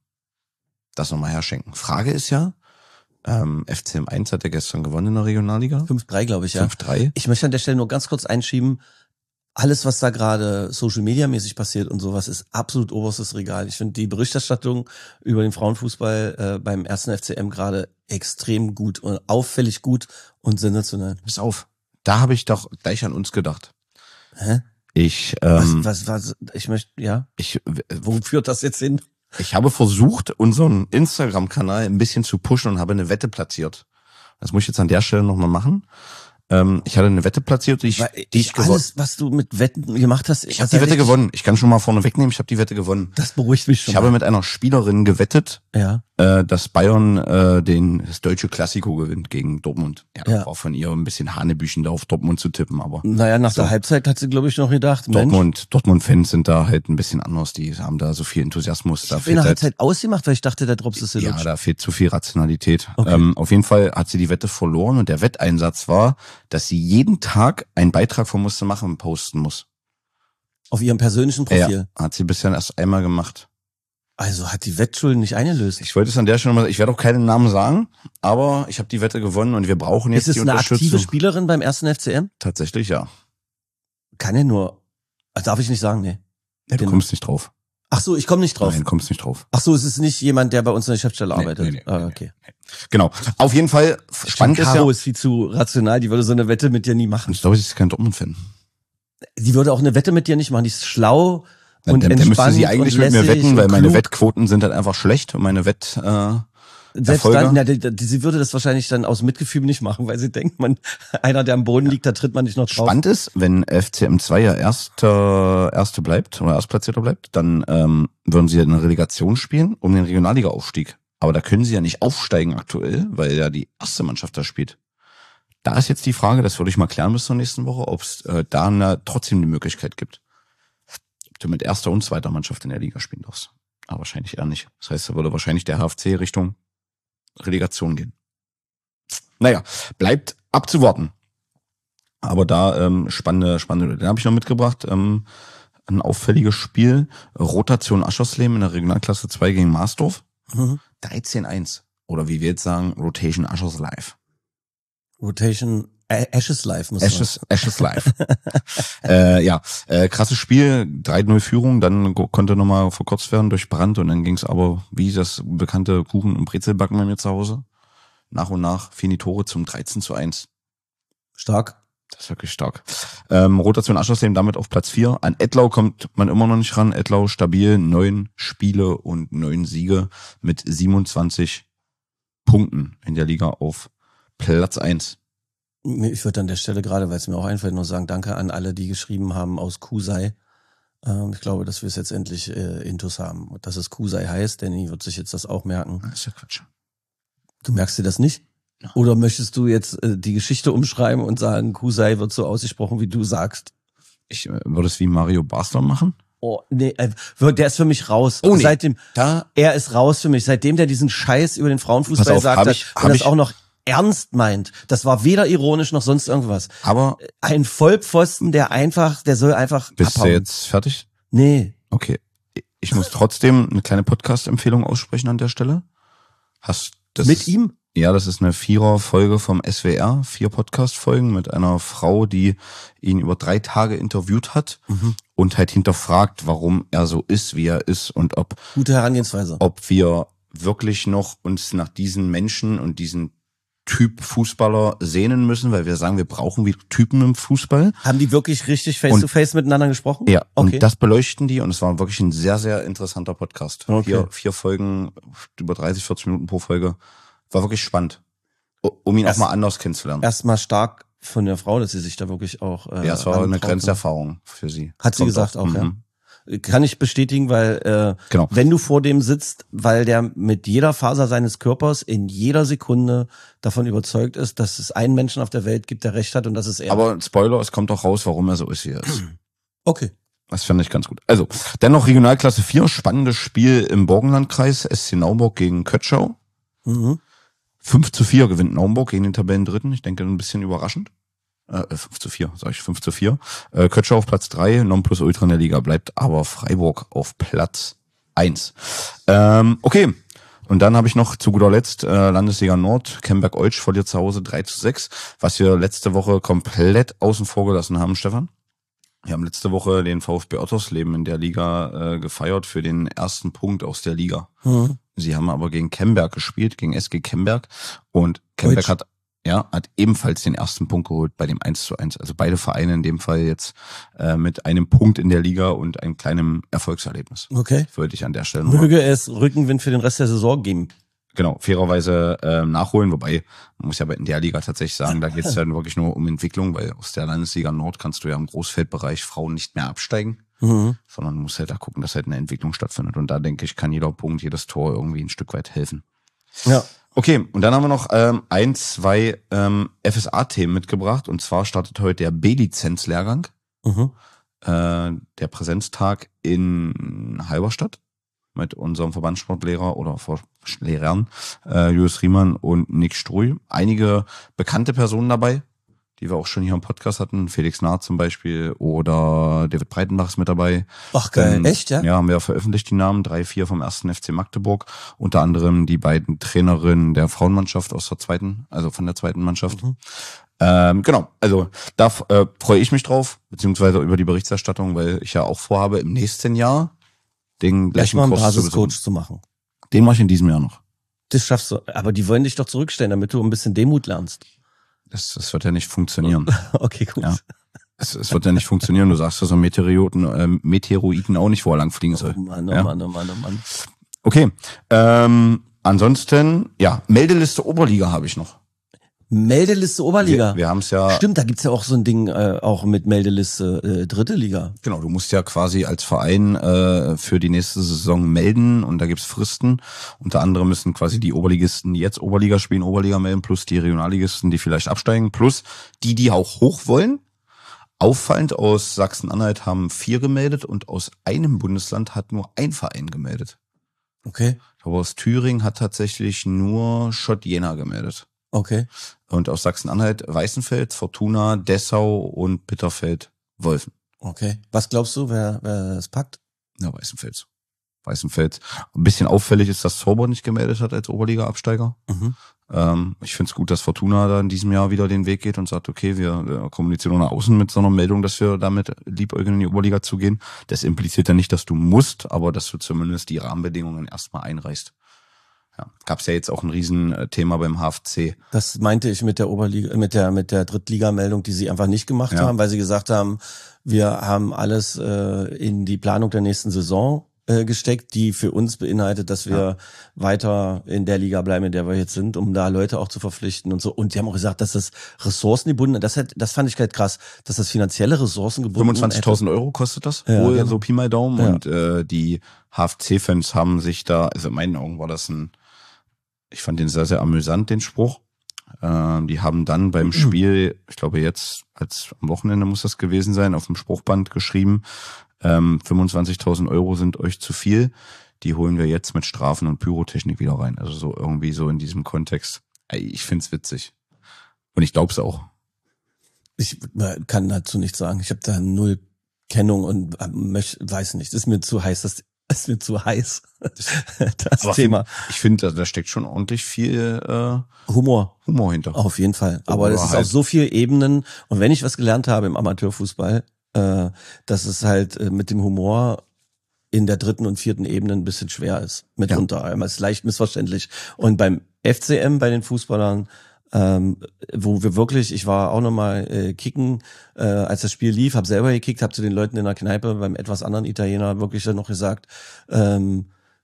das nochmal herschenken. Frage ist ja, ähm, F C M eins hat ja gestern gewonnen in der Regionalliga. fünf drei, glaube ich, ja. fünf drei. Ich möchte an der Stelle nur ganz kurz einschieben, alles, was da gerade Social Media mäßig passiert und sowas, ist absolut oberstes Regal. Ich finde die Berichterstattung über den Frauenfußball äh, beim ersten F C M gerade extrem gut und auffällig gut und sensationell. Pass auf, da habe ich doch gleich an uns gedacht. Hä? Ich, ähm, Was, was, was, ich möchte, ja, ich, wo führt das jetzt hin? ich habe versucht, unseren Instagram-Kanal ein bisschen zu pushen und habe eine Wette platziert. Das muss ich jetzt an der Stelle nochmal machen. Ähm, ich hatte eine Wette platziert, die ich, Weil die ich gewonnen. alles, was du mit Wetten gemacht hast, Ich habe die Wette gewonnen. Ich kann schon mal vorne wegnehmen, ich habe die Wette gewonnen. Das beruhigt mich schon. Ich habe mit einer Spielerin gewettet, ja. äh, dass Bayern äh, den das deutsche Klassiko gewinnt gegen Dortmund. Ja, Ja. war von ihr ein bisschen Hanebüchen da auf Dortmund zu tippen, aber Naja, nach So. der Halbzeit hat sie, glaube ich, noch gedacht, Mensch, Dortmund, Dortmund-Fans sind da halt ein bisschen anders. Die haben da so viel Enthusiasmus. ich Da habe in fehlt der halt, Halbzeit ausgemacht, weil ich dachte, der Drops ist ja, ja, da fehlt zu viel Rationalität. Okay. Ähm, auf jeden Fall hat sie die Wette verloren und der Wetteinsatz war, dass sie jeden Tag einen Beitrag von Musste machen posten muss. auf ihrem persönlichen Profil. Ja, hat sie bisher erst einmal gemacht. Also hat die Wettschulden nicht eingelöst. Ich wollte es an der Stelle mal, ich werde auch keinen Namen sagen, aber ich habe die Wette gewonnen und wir brauchen jetzt Ist es die eine Unterstützung. aktive Spielerin beim ersten F C M? Tatsächlich ja. Kann ja nur, äh, darf ich nicht sagen, nee. Ja, du Den- kommst nicht drauf. Ach so, ich komme nicht drauf. Nein, kommst nicht drauf. Ach so, es ist nicht jemand, der bei uns in der Geschäftsstelle Nee, arbeitet. nee, nee, ah, nee, okay. Genau. Auf jeden Fall spannend ist ja. Caro ist viel zu rational, die würde so eine Wette mit dir nie machen. Ich glaube, sie ist kein Dortmund-Fan. Die würde auch eine Wette mit dir nicht machen, die ist schlau Dann, und dann, dann entspannt müsste sie eigentlich und mit mir lässig wetten, weil und meine klug. Wettquoten sind halt einfach schlecht und meine Wett äh, Selbst Erfolge? dann, ja, die, die, sie würde das wahrscheinlich dann aus Mitgefühl nicht machen, weil sie denkt, man, einer, der am Boden liegt, da tritt man nicht noch drauf. Spannend ist, wenn F C M zwei ja erster, erste bleibt oder Erstplatzierter bleibt, dann ähm, würden sie eine Relegation spielen um den Regionalliga-Aufstieg. Aber da können sie ja nicht aufsteigen aktuell, weil ja die erste Mannschaft da spielt. Da ist jetzt die Frage, das würde ich mal klären bis zur nächsten Woche, ob es äh, da eine, trotzdem die Möglichkeit gibt, ob du mit erster und zweiter Mannschaft in der Liga spielen darfst. Aber wahrscheinlich eher nicht. Das heißt, da würde wahrscheinlich der H F C Richtung Relegation gehen. Naja, bleibt abzuwarten. Aber da ähm, spannende, spannende, den habe ich noch mitgebracht. Ähm, ein auffälliges Spiel. Rotation Aschersleben in der Regionalklasse zwei gegen Marsdorf. Mhm. dreizehn eins. Oder wie wir jetzt sagen, Rotation Aschers Live. Rotation Ä- Ashes Live muss man. Ashes, Ashes Live. äh, ja, äh, krasses Spiel, drei null Führung, dann go- konnte nochmal verkürzt werden durch Brand und dann ging's aber, wie das bekannte Kuchen- und Brezelbacken bei mir zu Hause. Nach und nach fielen die Tore zum dreizehn zu eins. Stark. Das ist wirklich stark. Ähm, Rotation Aschersleben damit auf Platz vier. An Ettlau kommt man immer noch nicht ran. Ettlau stabil, neun Spiele und neun Siege mit siebenundzwanzig Punkten in der Liga auf Platz eins. Ich würde an der Stelle gerade, weil es mir auch einfällt, nur sagen, danke an alle, die geschrieben haben aus Kusei. Ähm, ich glaube, dass wir es jetzt endlich äh, intus haben. Dass es Kusei heißt, Danny wird sich jetzt das auch merken. Das ist ja Quatsch. Du merkst dir das nicht? Oder möchtest du jetzt äh, die Geschichte umschreiben und sagen, Kusei wird so ausgesprochen, wie du sagst? Ich äh, würde es wie Mario Basler machen. Oh, nee, äh, der ist für mich raus. Oh, nee. Seitdem, Da er ist raus für mich. Seitdem der diesen Scheiß über den Frauenfußball Pass auf, sagt hab hat ich- und hab das ich- auch noch ernst meint. Das war weder ironisch noch sonst irgendwas. Aber Ein Vollpfosten, der einfach, der soll einfach bist du abhauen. jetzt fertig? Nee. Okay. ich muss trotzdem eine kleine Podcast-Empfehlung aussprechen an der Stelle. Hast das Mit ihm? Ja, das ist eine Vierer-Folge vom S W R, vier Podcast-Folgen mit einer Frau, die ihn über drei Tage interviewt hat mhm. und halt hinterfragt, warum er so ist, wie er ist und ob gute Herangehensweise, ob wir wirklich noch uns nach diesen Menschen und diesen Typ Fußballer sehnen müssen, weil wir sagen, wir brauchen wieder Typen im Fußball. Haben die wirklich richtig face-to-face miteinander gesprochen? Ja, okay. Und das beleuchten die und es war wirklich ein sehr, sehr interessanter Podcast. Okay. Vier, vier Folgen, über dreißig, vierzig Minuten pro Folge. War wirklich spannend, um ihn Erst, auch mal anders kennenzulernen. Erstmal stark von der Frau, dass sie sich da wirklich auch äh, ja, es war eine Grenzerfahrung für sie. Hat sie gesagt auch, auch ja. Kann ich bestätigen, weil äh, genau. wenn du vor dem sitzt, weil der mit jeder Faser seines Körpers in jeder Sekunde davon überzeugt ist, dass es einen Menschen auf der Welt gibt, der recht hat und das ist er. Aber Spoiler, es kommt auch raus, warum er so ist, wie er ist. Okay. Das fand ich ganz gut. Also, dennoch Regionalklasse vier, spannendes Spiel im Burgenlandkreis, S C Naumburg gegen Kötschau. Mhm. fünf zu vier gewinnt Naumburg gegen den Tabellendritten. Ich denke, ein bisschen überraschend. Äh, fünf zu vier, sag ich, fünf zu vier. Äh, Kötschau auf Platz drei, Nonplusultra in der Liga, bleibt aber Freiburg auf Platz eins. Ähm, okay. Und dann habe ich noch zu guter Letzt äh, Landesliga Nord, Kemberg-Oitsch verliert zu Hause drei zu sechs, was wir letzte Woche komplett außen vor gelassen haben, Stefan. Wir haben letzte Woche den VfB Ottersleben in der Liga äh, gefeiert für den ersten Punkt aus der Liga. Mhm. Sie haben aber gegen Kemberg gespielt, gegen S G Kemberg. Und Kemberg hat, ja, hat ebenfalls den ersten Punkt geholt bei dem eins zu eins. Also beide Vereine in dem Fall jetzt äh, mit einem Punkt in der Liga und einem kleinen Erfolgserlebnis. Okay. Würde ich an der Stelle Möge es Rückenwind für den Rest der Saison geben. Genau, fairerweise äh, nachholen, wobei man muss ja in der Liga tatsächlich sagen, da geht es ja wirklich nur um Entwicklung, weil aus der Landesliga Nord kannst du ja im Großfeldbereich Frauen nicht mehr absteigen, mhm. sondern du musst halt da gucken, dass halt eine Entwicklung stattfindet. Und da denke ich, kann jeder Punkt, jedes Tor irgendwie ein Stück weit helfen. Ja. Okay, und dann haben wir noch ähm, ein, zwei ähm, F S A-Themen mitgebracht. Und zwar startet heute der B-Lizenz-Lehrgang, mhm. äh, der Präsenztag in Halberstadt mit unserem Verbandssportlehrer oder Lehrern äh, Julius Riemann und Nick Struy. Einige bekannte Personen dabei, die wir auch schon hier im Podcast hatten. Felix Nahr zum Beispiel oder David Breitenbach ist mit dabei. Ach geil, ähm, echt, ja? Ja, haben wir veröffentlicht die Namen, drei, vier vom ersten F C Magdeburg. Unter anderem die beiden Trainerinnen der Frauenmannschaft aus der zweiten, also von der zweiten Mannschaft. Mhm. Ähm, genau, also da äh, freue ich mich drauf, beziehungsweise über die Berichterstattung, weil ich ja auch vorhabe, im nächsten Jahr den gleichen Kurs einen Basiscoach zu machen. Den mache ich in diesem Jahr noch. Das schaffst du. Aber die wollen dich doch zurückstellen, damit du ein bisschen Demut lernst. Das, das wird ja nicht funktionieren. Okay, gut. Ja. Es, es wird ja nicht funktionieren. Du sagst ja so Meteoroiden, äh, Meteoroiden auch nicht, wo er lang fliegen soll. Oh Mann, oh ja? Mann, oh Mann, oh Mann. Okay. Ähm, ansonsten, ja, Meldeliste Oberliga habe ich noch. Meldeliste Oberliga. Wir, wir haben es ja. Stimmt, da gibt's ja auch so ein Ding äh, auch mit Meldeliste äh, dritte Liga. Genau, du musst ja quasi als Verein äh, für die nächste Saison melden und da gibt's Fristen. Unter anderem müssen quasi die Oberligisten, die jetzt Oberliga spielen, Oberliga melden, plus die Regionalligisten, die vielleicht absteigen, plus die, die auch hoch wollen. Auffallend, aus Sachsen-Anhalt haben vier gemeldet und aus einem Bundesland hat nur ein Verein gemeldet. Okay. Aber aus Thüringen hat tatsächlich nur Schott Jena gemeldet. Okay. Und aus Sachsen-Anhalt Weißenfels, Fortuna, Dessau und Bitterfeld, Wolfen. Okay. Was glaubst du, wer, wer es packt? Ja, Weißenfels. Weißenfels. Ein bisschen auffällig ist, dass Zauber nicht gemeldet hat als Oberliga-Absteiger. Mhm. Ähm, ich finde es gut, dass Fortuna da in diesem Jahr wieder den Weg geht und sagt, okay, wir, wir kommunizieren nach außen mit so einer Meldung, dass wir damit liebäugeln in die Oberliga zu gehen. Das impliziert ja nicht, dass du musst, aber dass du zumindest die Rahmenbedingungen erstmal einreichst. Ja, gab's ja jetzt auch ein Riesenthema beim H F C. Das meinte ich mit der Oberliga, mit der mit der Drittligameldung, die sie einfach nicht gemacht ja. haben, weil sie gesagt haben, wir haben alles äh, in die Planung der nächsten Saison äh, gesteckt, die für uns beinhaltet, dass wir ja. weiter in der Liga bleiben, in der wir jetzt sind, um da Leute auch zu verpflichten und so. Und die haben auch gesagt, dass das ressourcengebunden, das hat, das fand ich halt krass, dass das finanzielle Ressourcen gebunden fünfundzwanzigtausend Euro kostet das, ja, wohl genau. so Pi mal Daumen. Ja. Und äh, die H F C-Fans haben sich da, also in meinen Augen war das ein Ich fand den sehr, sehr amüsant, den Spruch. Ähm, die haben dann beim Spiel, ich glaube jetzt, als am Wochenende muss das gewesen sein, auf dem Spruchband geschrieben, ähm, fünfundzwanzigtausend Euro sind euch zu viel. Die holen wir jetzt mit Strafen und Pyrotechnik wieder rein. Also so irgendwie so in diesem Kontext. Ich find's witzig. Und ich glaub's auch. Ich kann dazu nichts sagen. Ich habe da null Kennung und äh, möcht, weiß nicht. Ist mir zu heiß, das ist mir zu heiß, das Aber Thema. Find, ich finde, da steckt schon ordentlich viel äh, Humor. Humor hinter. Auf jeden Fall. Aber Oder es ist halt- auf so vielen Ebenen. Und wenn ich was gelernt habe im Amateurfußball, äh, dass es halt äh, mit dem Humor in der dritten und vierten Ebene ein bisschen schwer ist. Mitunter. Ja. Es ist leicht missverständlich. Und beim F C M, bei den Fußballern, ähm, wo wir wirklich, ich war auch nochmal äh, kicken, äh, als das Spiel lief, habe selber gekickt, habe zu den Leuten in der Kneipe beim etwas anderen Italiener wirklich dann noch gesagt, ähm,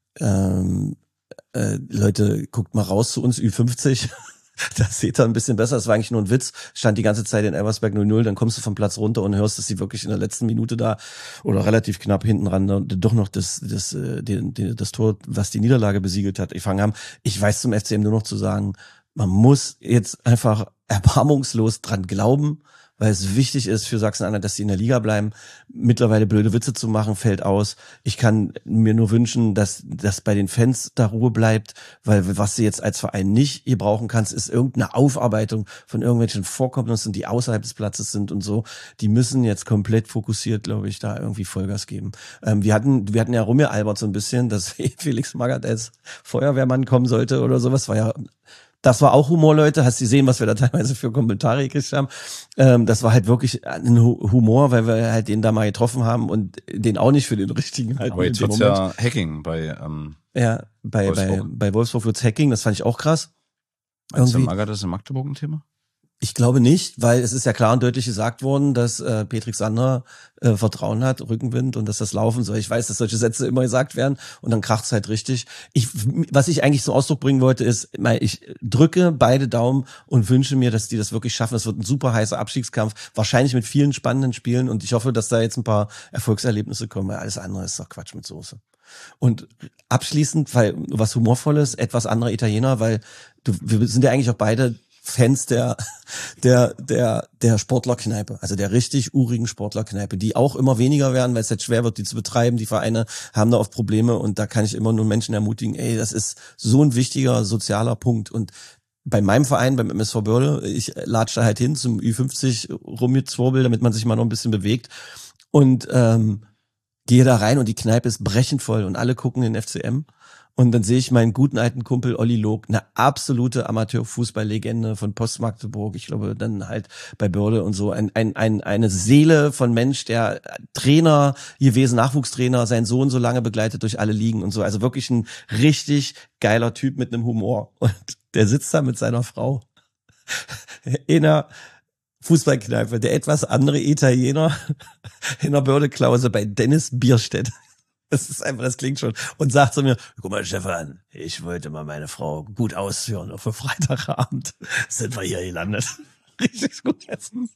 ähm, äh, Leute, guckt mal raus zu uns, Ü fünfzig. Das seht ihr ein bisschen besser. Das war eigentlich nur ein Witz. Stand die ganze Zeit in Elversberg null null. Dann kommst du vom Platz runter und hörst, dass sie wirklich in der letzten Minute da oder relativ knapp hinten ran doch noch das, das, den, den, das Tor, was die Niederlage besiegelt hat, gefangen haben. Ich weiß zum F C M nur noch zu sagen, man muss jetzt einfach erbarmungslos dran glauben, weil es wichtig ist für Sachsen-Anhalt, dass sie in der Liga bleiben. Mittlerweile blöde Witze zu machen, fällt aus. Ich kann mir nur wünschen, dass, dass bei den Fans da Ruhe bleibt, weil was du jetzt als Verein nicht hier brauchen kannst, ist irgendeine Aufarbeitung von irgendwelchen Vorkommnissen, die außerhalb des Platzes sind und so. Die müssen jetzt komplett fokussiert, glaube ich, da irgendwie Vollgas geben. Ähm, wir hatten, wir hatten ja rumgealbert so ein bisschen, dass Felix Magath als Feuerwehrmann kommen sollte oder sowas, war ja Das war auch Humor, Leute. Hast du gesehen, was wir da teilweise für Kommentare gekriegt haben? Ähm, das war halt wirklich ein Humor, weil wir halt den da mal getroffen haben und den auch nicht für den richtigen halten. Aber jetzt wird's ja Hacking bei ähm, Ja, bei Wolfsburg. bei bei Wolfsburg wird's Hacking. Das fand ich auch krass. Meinst du, Magath ist in Magdeburg ein Thema? Ich glaube nicht, weil es ist ja klar und deutlich gesagt worden, dass äh, Petrik Sander äh, Vertrauen hat, Rückenwind und dass das laufen soll. Ich weiß, dass solche Sätze immer gesagt werden und dann kracht's halt richtig. Ich, was ich eigentlich zum Ausdruck bringen wollte, ist, ich drücke beide Daumen und wünsche mir, dass die das wirklich schaffen. Es wird ein super heißer Abstiegskampf, wahrscheinlich mit vielen spannenden Spielen und ich hoffe, dass da jetzt ein paar Erfolgserlebnisse kommen, weil alles andere ist doch Quatsch mit Soße. Und abschließend, weil was Humorvolles, etwas anderer Italiener, weil du, wir sind ja eigentlich auch beide Fans der der der der Sportlerkneipe, also der richtig urigen Sportlerkneipe, die auch immer weniger werden, weil es halt schwer wird, die zu betreiben. Die Vereine haben da oft Probleme und da kann ich immer nur Menschen ermutigen, ey, das ist so ein wichtiger sozialer Punkt. Und bei meinem Verein, beim M S V Börde, ich latsche halt hin zum Ü fünfzig rumgezwirbel, damit man sich mal noch ein bisschen bewegt und ähm, gehe da rein und die Kneipe ist brechend voll und alle gucken den F C M. Und dann sehe ich meinen guten alten Kumpel Olli Log, eine absolute Amateurfußballlegende von Post Magdeburg, ich glaube dann halt bei Börde und so, ein, ein, ein, eine Seele von Mensch, der Trainer gewesen, Nachwuchstrainer, seinen Sohn so lange begleitet durch alle Ligen und so, also wirklich ein richtig geiler Typ mit einem Humor. Und der sitzt da mit seiner Frau in einer Fußballkneipe, der etwas andere Italiener in der Börde-Klause bei Dennis Bierstedt. Das ist einfach, das klingt schon. Und sagt zu mir, guck mal, Stefan, ich wollte mal meine Frau gut ausführen. Und für Freitagabend sind wir hier gelandet. Richtig gut essen.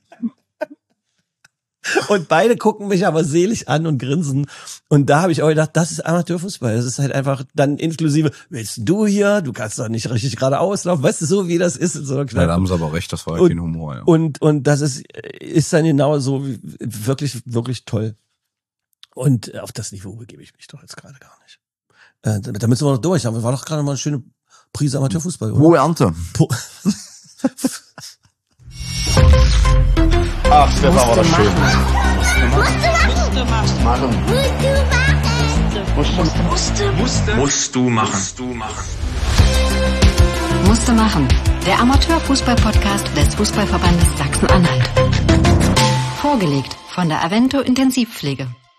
Und beide gucken mich aber selig an und grinsen. Und da habe ich auch gedacht, das ist Amateurfußball. Das ist halt einfach dann inklusive, willst du hier? Du kannst doch nicht richtig geradeaus laufen. Weißt du, so wie das ist in so einer Kneipe. Ja, da haben sie aber auch recht, das war halt kein Humor. Ja. Und, und das ist, ist dann genau so wirklich, wirklich toll. Und auf das Niveau begebe ich mich doch jetzt gerade gar nicht. Äh, da müssen wir noch durch. Aber war doch gerade mal eine schöne Prise Amateurfußball, oder? Hohe Ernte. Po- Ach, Stefan, war das schön. Musst du machen. Musst du machen. Musste machen. Der Amateurfußball-Podcast des Fußballverbandes Sachsen-Anhalt. Vorgelegt von der Avento Intensivpflege.